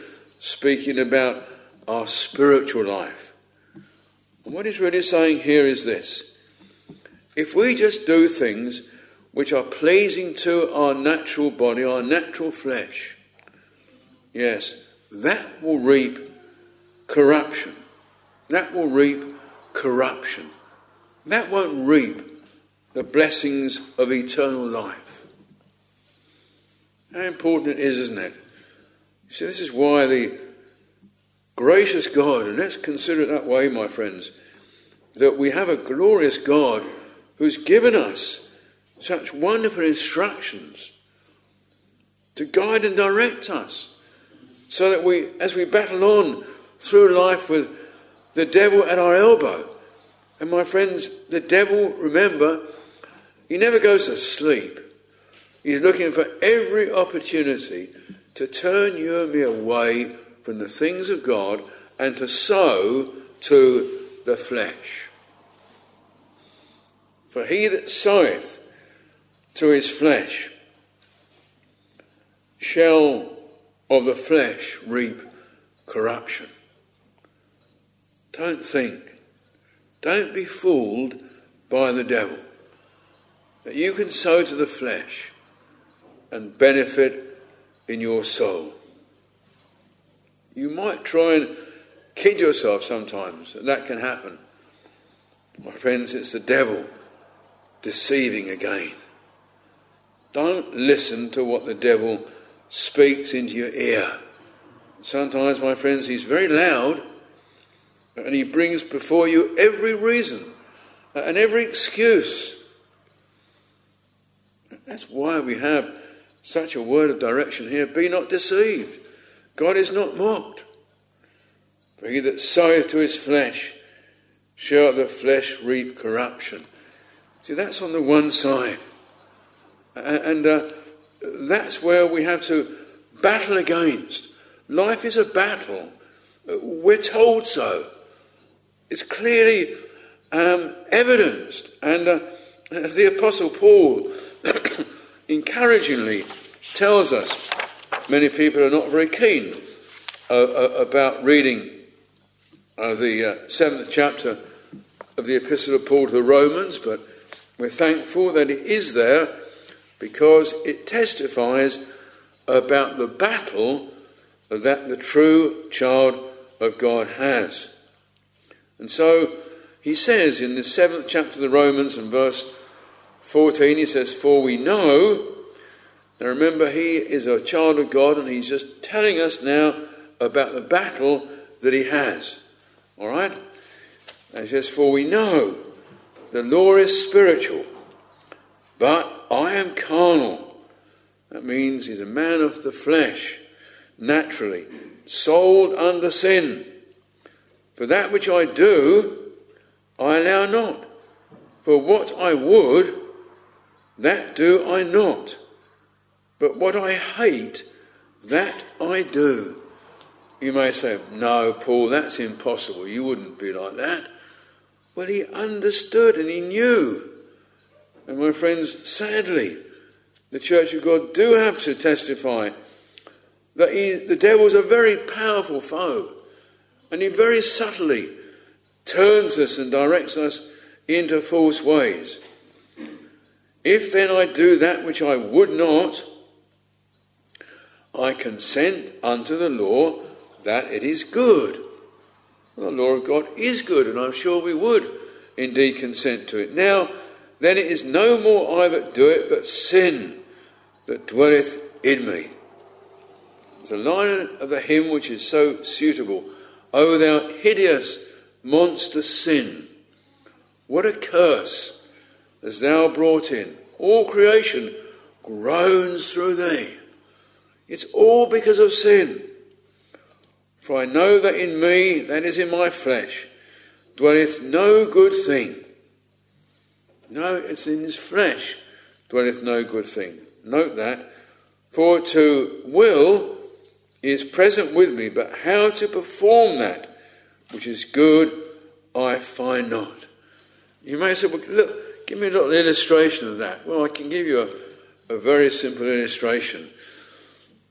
speaking about our spiritual life. And what he's really saying here is this: if we just do things which are pleasing to our natural body, our natural flesh, yes, that will reap corruption. That will reap corruption. That won't reap the blessings of eternal life. How important it is, isn't it? See, this is why the gracious God, and let's consider it that way, my friends, that we have a glorious God who's given us such wonderful instructions to guide and direct us, so that we, as we battle on through life with the devil at our elbow, and my friends, the devil, remember, he never goes to sleep. He's looking for every opportunity to turn you and me away from the things of God and to sow to the flesh. For he that soweth to his flesh shall of the flesh reap corruption. Don't be fooled by the devil that you can sow to the flesh and benefit in your soul. You might try and kid yourself sometimes, and that can happen. My friends, it's the devil deceiving again. Don't listen to what the devil speaks into your ear. Sometimes, my friends, he's very loud, and he brings before you every reason and every excuse. That's why we have such a word of direction here. Be not deceived. God is not mocked. For he that soweth to his flesh shall of the flesh reap corruption. See, that's on the one side. And that's where we have to battle against. Life is a battle. We're told so. It's clearly evidenced. And the Apostle Paul encouragingly tells us, many people are not very keen about reading the 7th chapter of the Epistle of Paul to the Romans, but we're thankful that it is there because it testifies about the battle that the true child of God has. And so he says in the 7th chapter of the Romans and verse 14, he says, for we know, now remember he is a child of God and he's just telling us now about the battle that he has. All right? And he says, for we know the law is spiritual, but I am carnal. That means he's a man of the flesh, naturally, sold under sin. For that which I do, I allow not. For what I would, that do I not. But what I hate, that I do. You may say, no, Paul, that's impossible. You wouldn't be like that. Well, he understood and he knew. And my friends, sadly, the Church of God do have to testify that the devil's a very powerful foe. And he very subtly turns us and directs us into false ways. If then I do that which I would not, I consent unto the law that it is good. Well, the law of God is good, and I'm sure we would indeed consent to it. Now, then it is no more I that do it, but sin that dwelleth in me. It's a line of the hymn which is so suitable. O thou hideous monster sin, what a curse hast thou brought in. All creation groans through thee. It's all because of sin. For I know that in me, that is in my flesh, dwelleth no good thing. No, it's in his flesh dwelleth no good thing. Note that. For to will is present with me, but how to perform that which is good I find not. You may say, well, look, give me a little illustration of that. Well, I can give you a very simple illustration.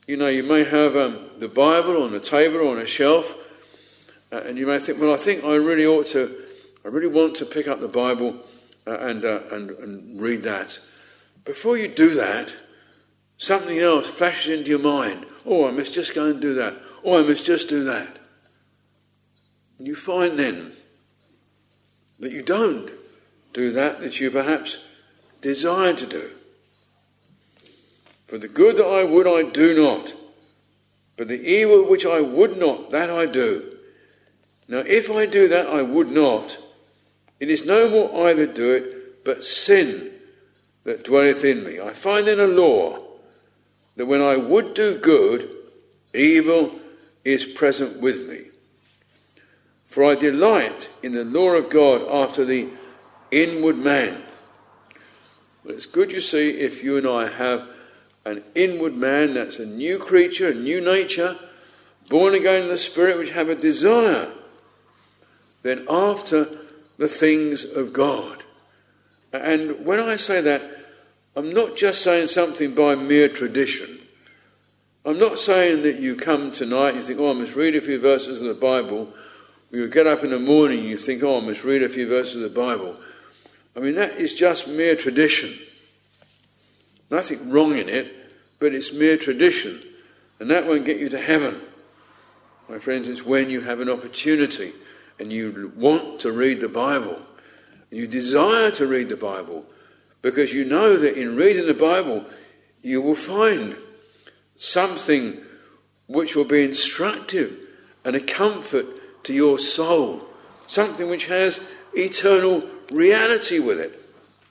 You may have the Bible on a table or on a shelf, and you may think, well, I think I really want to pick up the Bible and read that. Before you do that, something else flashes into your mind. Oh, I must just go and do that. Oh, I must just do that. And you find then that you don't do that you perhaps desire to do. For the good that I would, I do not. But the evil which I would not, that I do. Now, if I do that I would not, it is no more I that do it, but sin that dwelleth in me. I find then a law, that when I would do good, evil is present with me. For I delight in the law of God after the inward man. Well, it's good, you see, if you and I have an inward man, that's a new creature, a new nature, born again in the Spirit, which have a desire then after the things of God. And when I say that, I'm not just saying something by mere tradition. I'm not saying that you come tonight and you think, oh, I must read a few verses of the Bible. You get up in the morning and you think, oh, I must read a few verses of the Bible. I mean, that is just mere tradition. Nothing wrong in it, but it's mere tradition. And that won't get you to heaven. My friends, it's when you have an opportunity and you want to read the Bible, and you desire to read the Bible, because you know that in reading the Bible you will find something which will be instructive and a comfort to your soul, something which has eternal reality with it.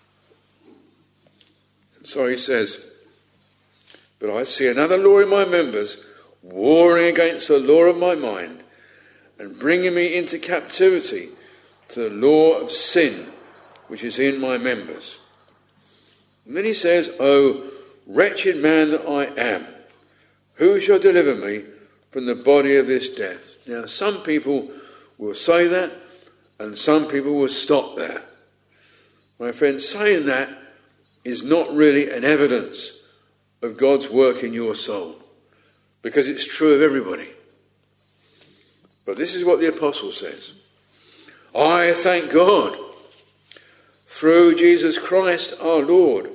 So he says, but I see another law in my members, warring against the law of my mind, and bringing me into captivity to the law of sin, which is in my members. And then he says, O wretched man that I am, who shall deliver me from the body of this death? Now, some people will say that, and some people will stop there. My friend, saying that is not really an evidence of God's work in your soul, because it's true of everybody. But this is what the apostle says. I thank God through Jesus Christ our Lord.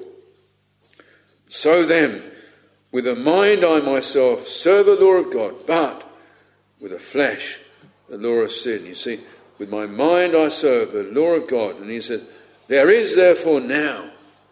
So then, with the mind I myself serve the law of God, but with the flesh the law of sin. You see, with my mind I serve the law of God. And he says, there is therefore now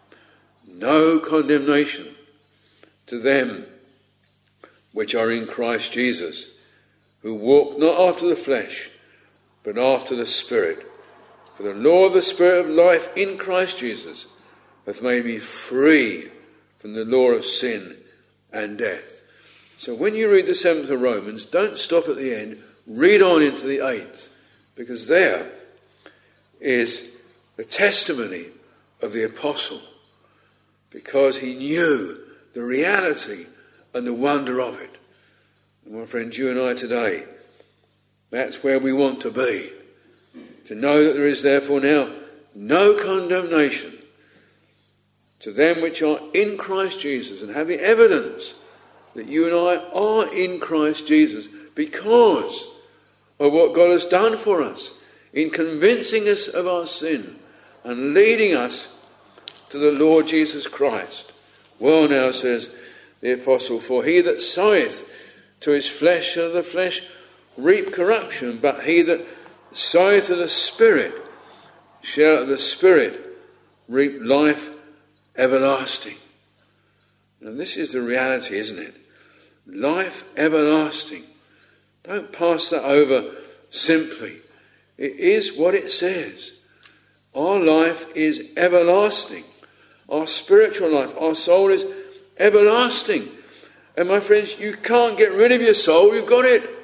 no condemnation to them which are in Christ Jesus, who walk not after the flesh, but after the Spirit. For the law of the Spirit of life in Christ Jesus hath made me free from the law of sin and death. So when you read the 7th of Romans, don't stop at the end, read on into the 8th, because there is the testimony of the apostle, because he knew the reality and the wonder of it. And my friends, you and I today, that's where we want to be. To know that there is therefore now no condemnation to them which are in Christ Jesus, and having evidence that you and I are in Christ Jesus because of what God has done for us in convincing us of our sin and leading us to the Lord Jesus Christ. Well, now, says the apostle, for he that soweth to his flesh shall of the flesh reap corruption, but he that soweth to the Spirit shall of the Spirit reap life everlasting. And this is the reality, isn't it? Life everlasting. Don't pass that over simply. It is what it says. Our life is everlasting. Our spiritual life, our soul is everlasting. And my friends, you can't get rid of your soul. You've got it.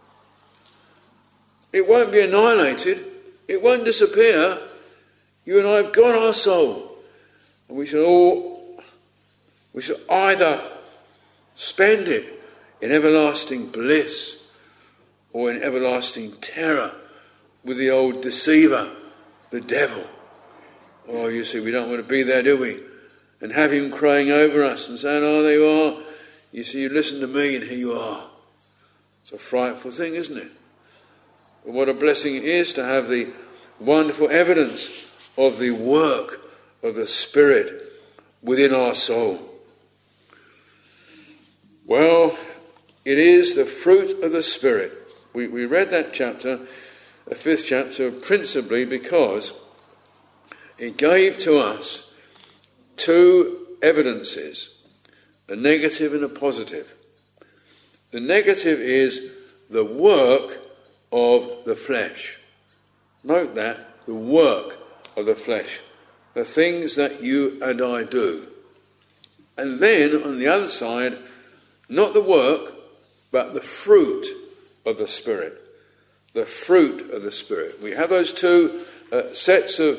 It won't be annihilated. It won't disappear. You and I have got our soul. And we should either spend it in everlasting bliss or in everlasting terror with the old deceiver, the devil. Oh, you see, we don't want to be there, do we? And have him crying over us and saying, oh, there you are. You see, you listen to me and here you are. It's a frightful thing, isn't it? But what a blessing it is to have the wonderful evidence of the work of the Spirit within our soul. Well, it is the fruit of the Spirit. We read that chapter, the 5th chapter, principally because it gave to us two evidences, a negative and a positive. The negative is the work of the flesh. Note that, the work of the flesh, the things that you and I do. And then, on the other side, not the work, but the fruit of the Spirit. The fruit of the Spirit. We have those two sets of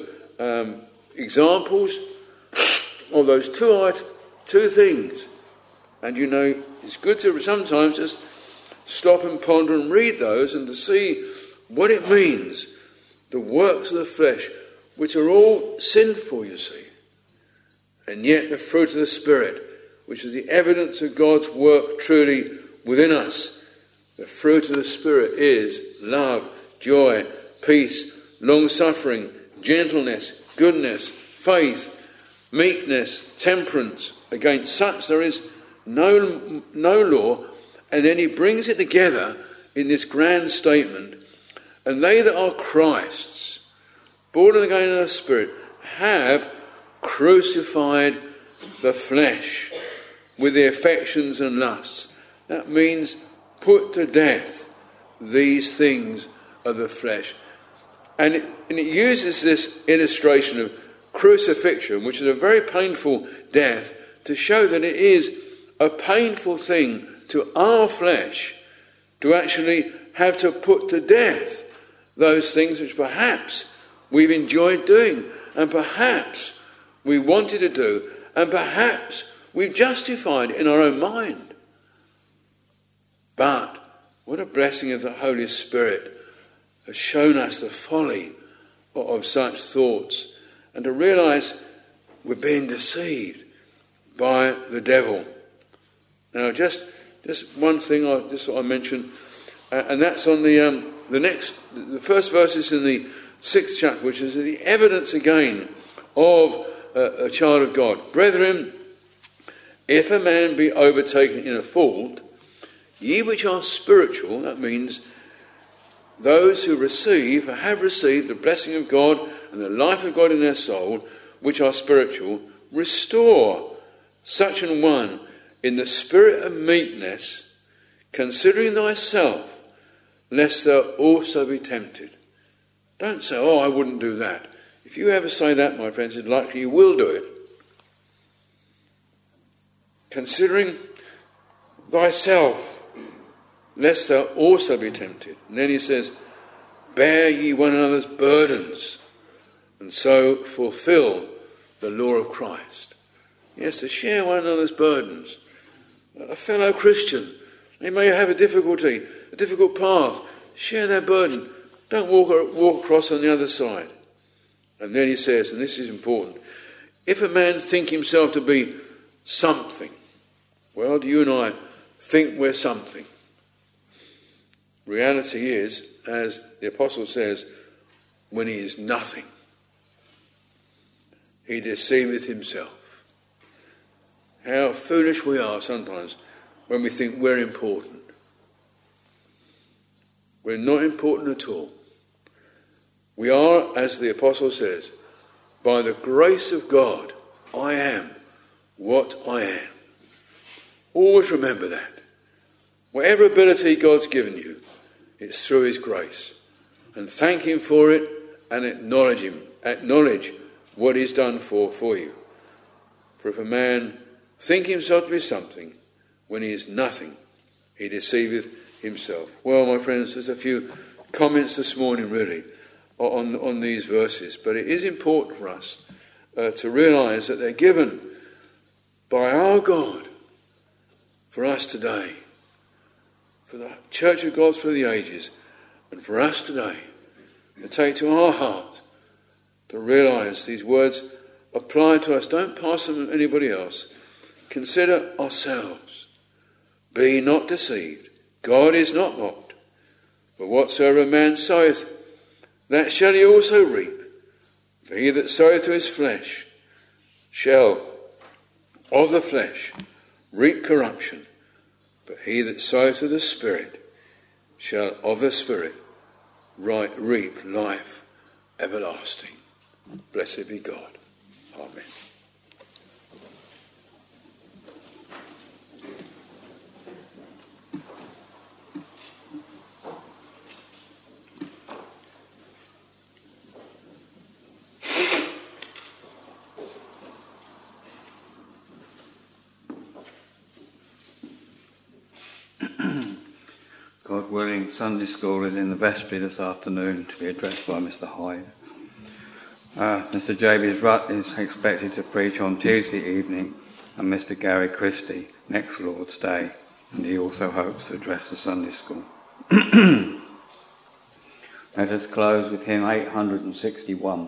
examples of those two things. And you know, it's good to sometimes just stop and ponder and read those and to see what it means. The works of the flesh, which are all sinful, you see. And yet the fruit of the Spirit, which is the evidence of God's work truly within us. The fruit of the Spirit is love, joy, peace, long-suffering, gentleness, goodness, faith, meekness, temperance. Against such there is no law. And then he brings it together in this grand statement. And they that are Christ's, born again in the Spirit, have crucified the flesh with the affections and lusts. That means put to death these things of the flesh. And it uses this illustration of crucifixion, which is a very painful death, to show that it is a painful thing to our flesh to actually have to put to death those things which perhaps we've enjoyed doing, and perhaps we wanted to do, and perhaps we've justified in our own mind. But what a blessing of the Holy Spirit has shown us the folly of such thoughts, and to realise we're being deceived by the devil. Now, just one thing I thought I'd mention, and that's on the first verses in the 6th chapter, which is the evidence again of a child of God. Brethren, if a man be overtaken in a fault, ye which are spiritual, that means those who have received the blessing of God and the life of God in their soul, which are spiritual, restore such an one in the spirit of meekness, considering thyself, lest thou also be tempted. Don't say, oh, I wouldn't do that. If you ever say that, my friends, it's likely you will do it. Considering thyself, lest thou also be tempted. And then he says, bear ye one another's burdens, and so fulfill the law of Christ. Yes, to share one another's burdens. A fellow Christian, they may have a difficult path. Share their burden. Don't walk across on the other side. And then he says, and this is important, if a man think himself to be something, well, do you and I think we're something? Reality is, as the apostle says, when he is nothing, he deceiveth himself. How foolish we are sometimes when we think we're important. We're not important at all. We are, as the apostle says, by the grace of God, I am what I am. Always remember that. Whatever ability God's given you, it's through his grace. And thank him for it and acknowledge him. Acknowledge what he's done for you. For if a man think himself to be something, when he is nothing, he deceiveth himself. Well, my friends, there's a few comments this morning, really, on these verses. But it is important for us to realise that they're given by our God for us today, for the Church of God through the ages, and for us today to take to our heart, to realise these words apply to us. Don't pass them to anybody else. Consider ourselves. Be not deceived, God is not mocked. For whatsoever a man soweth, that shall he also reap. For he that soweth to his flesh shall of the flesh reap corruption, but he that soweth to the Spirit shall of the Spirit reap life everlasting. Blessed be God. Amen. God willing, Sunday school is in the vestry this afternoon to be addressed by Mr. Hyde. Mr. Jabez Rutt is expected to preach on Tuesday evening, and Mr. Gary Christie next Lord's Day, and he also hopes to address the Sunday school. Let us close with hymn 861.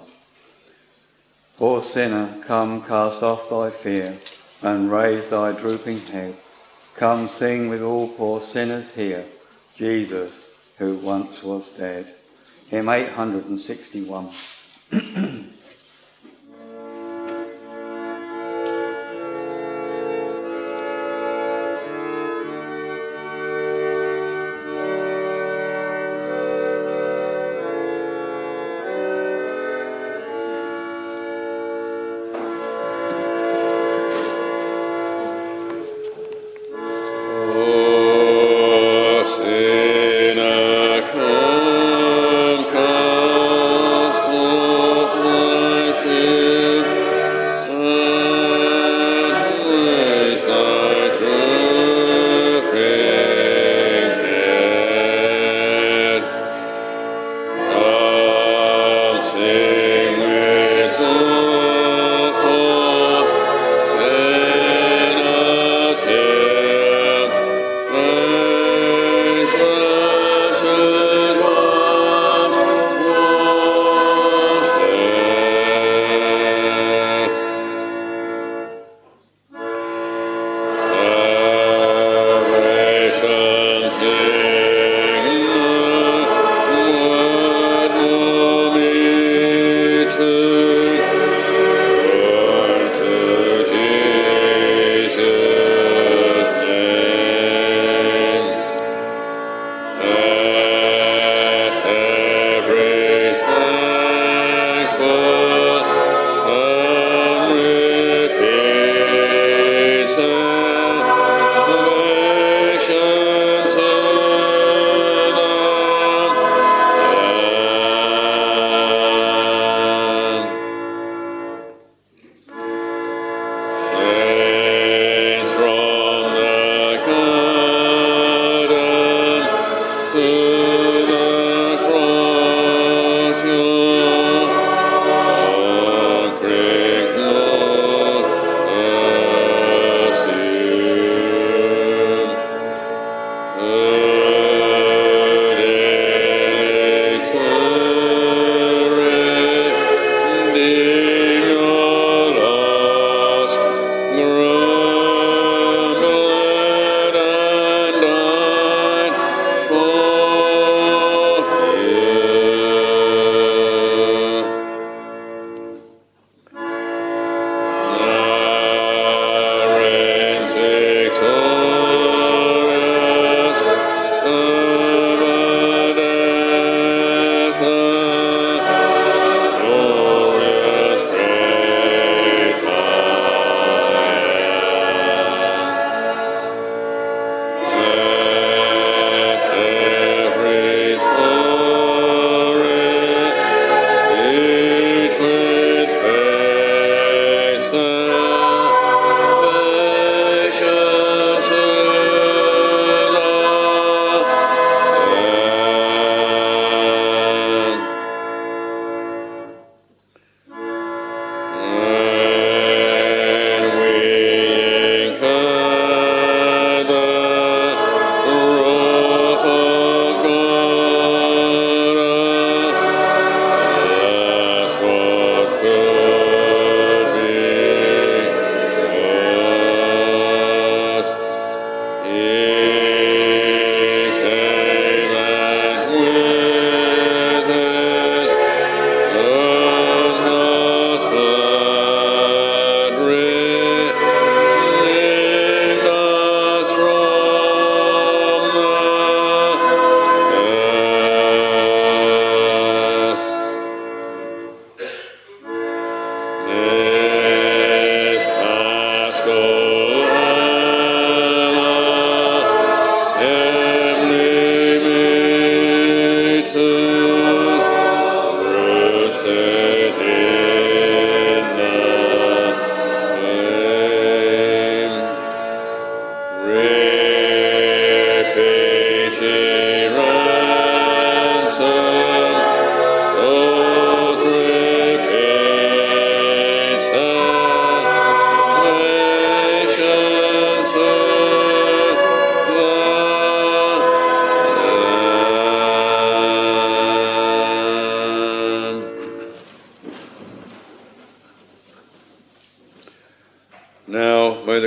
Poor sinner, come, cast off thy fear, and raise thy drooping head. Come, sing with all poor sinners here, Jesus, who once was dead. Hymn 861. Oh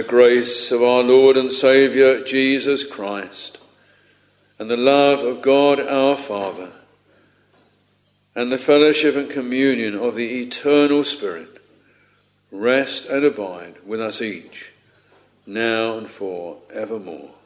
grace of our Lord and Saviour Jesus Christ, and the love of God our Father, and the fellowship and communion of the eternal Spirit, rest and abide with us each, now and for evermore.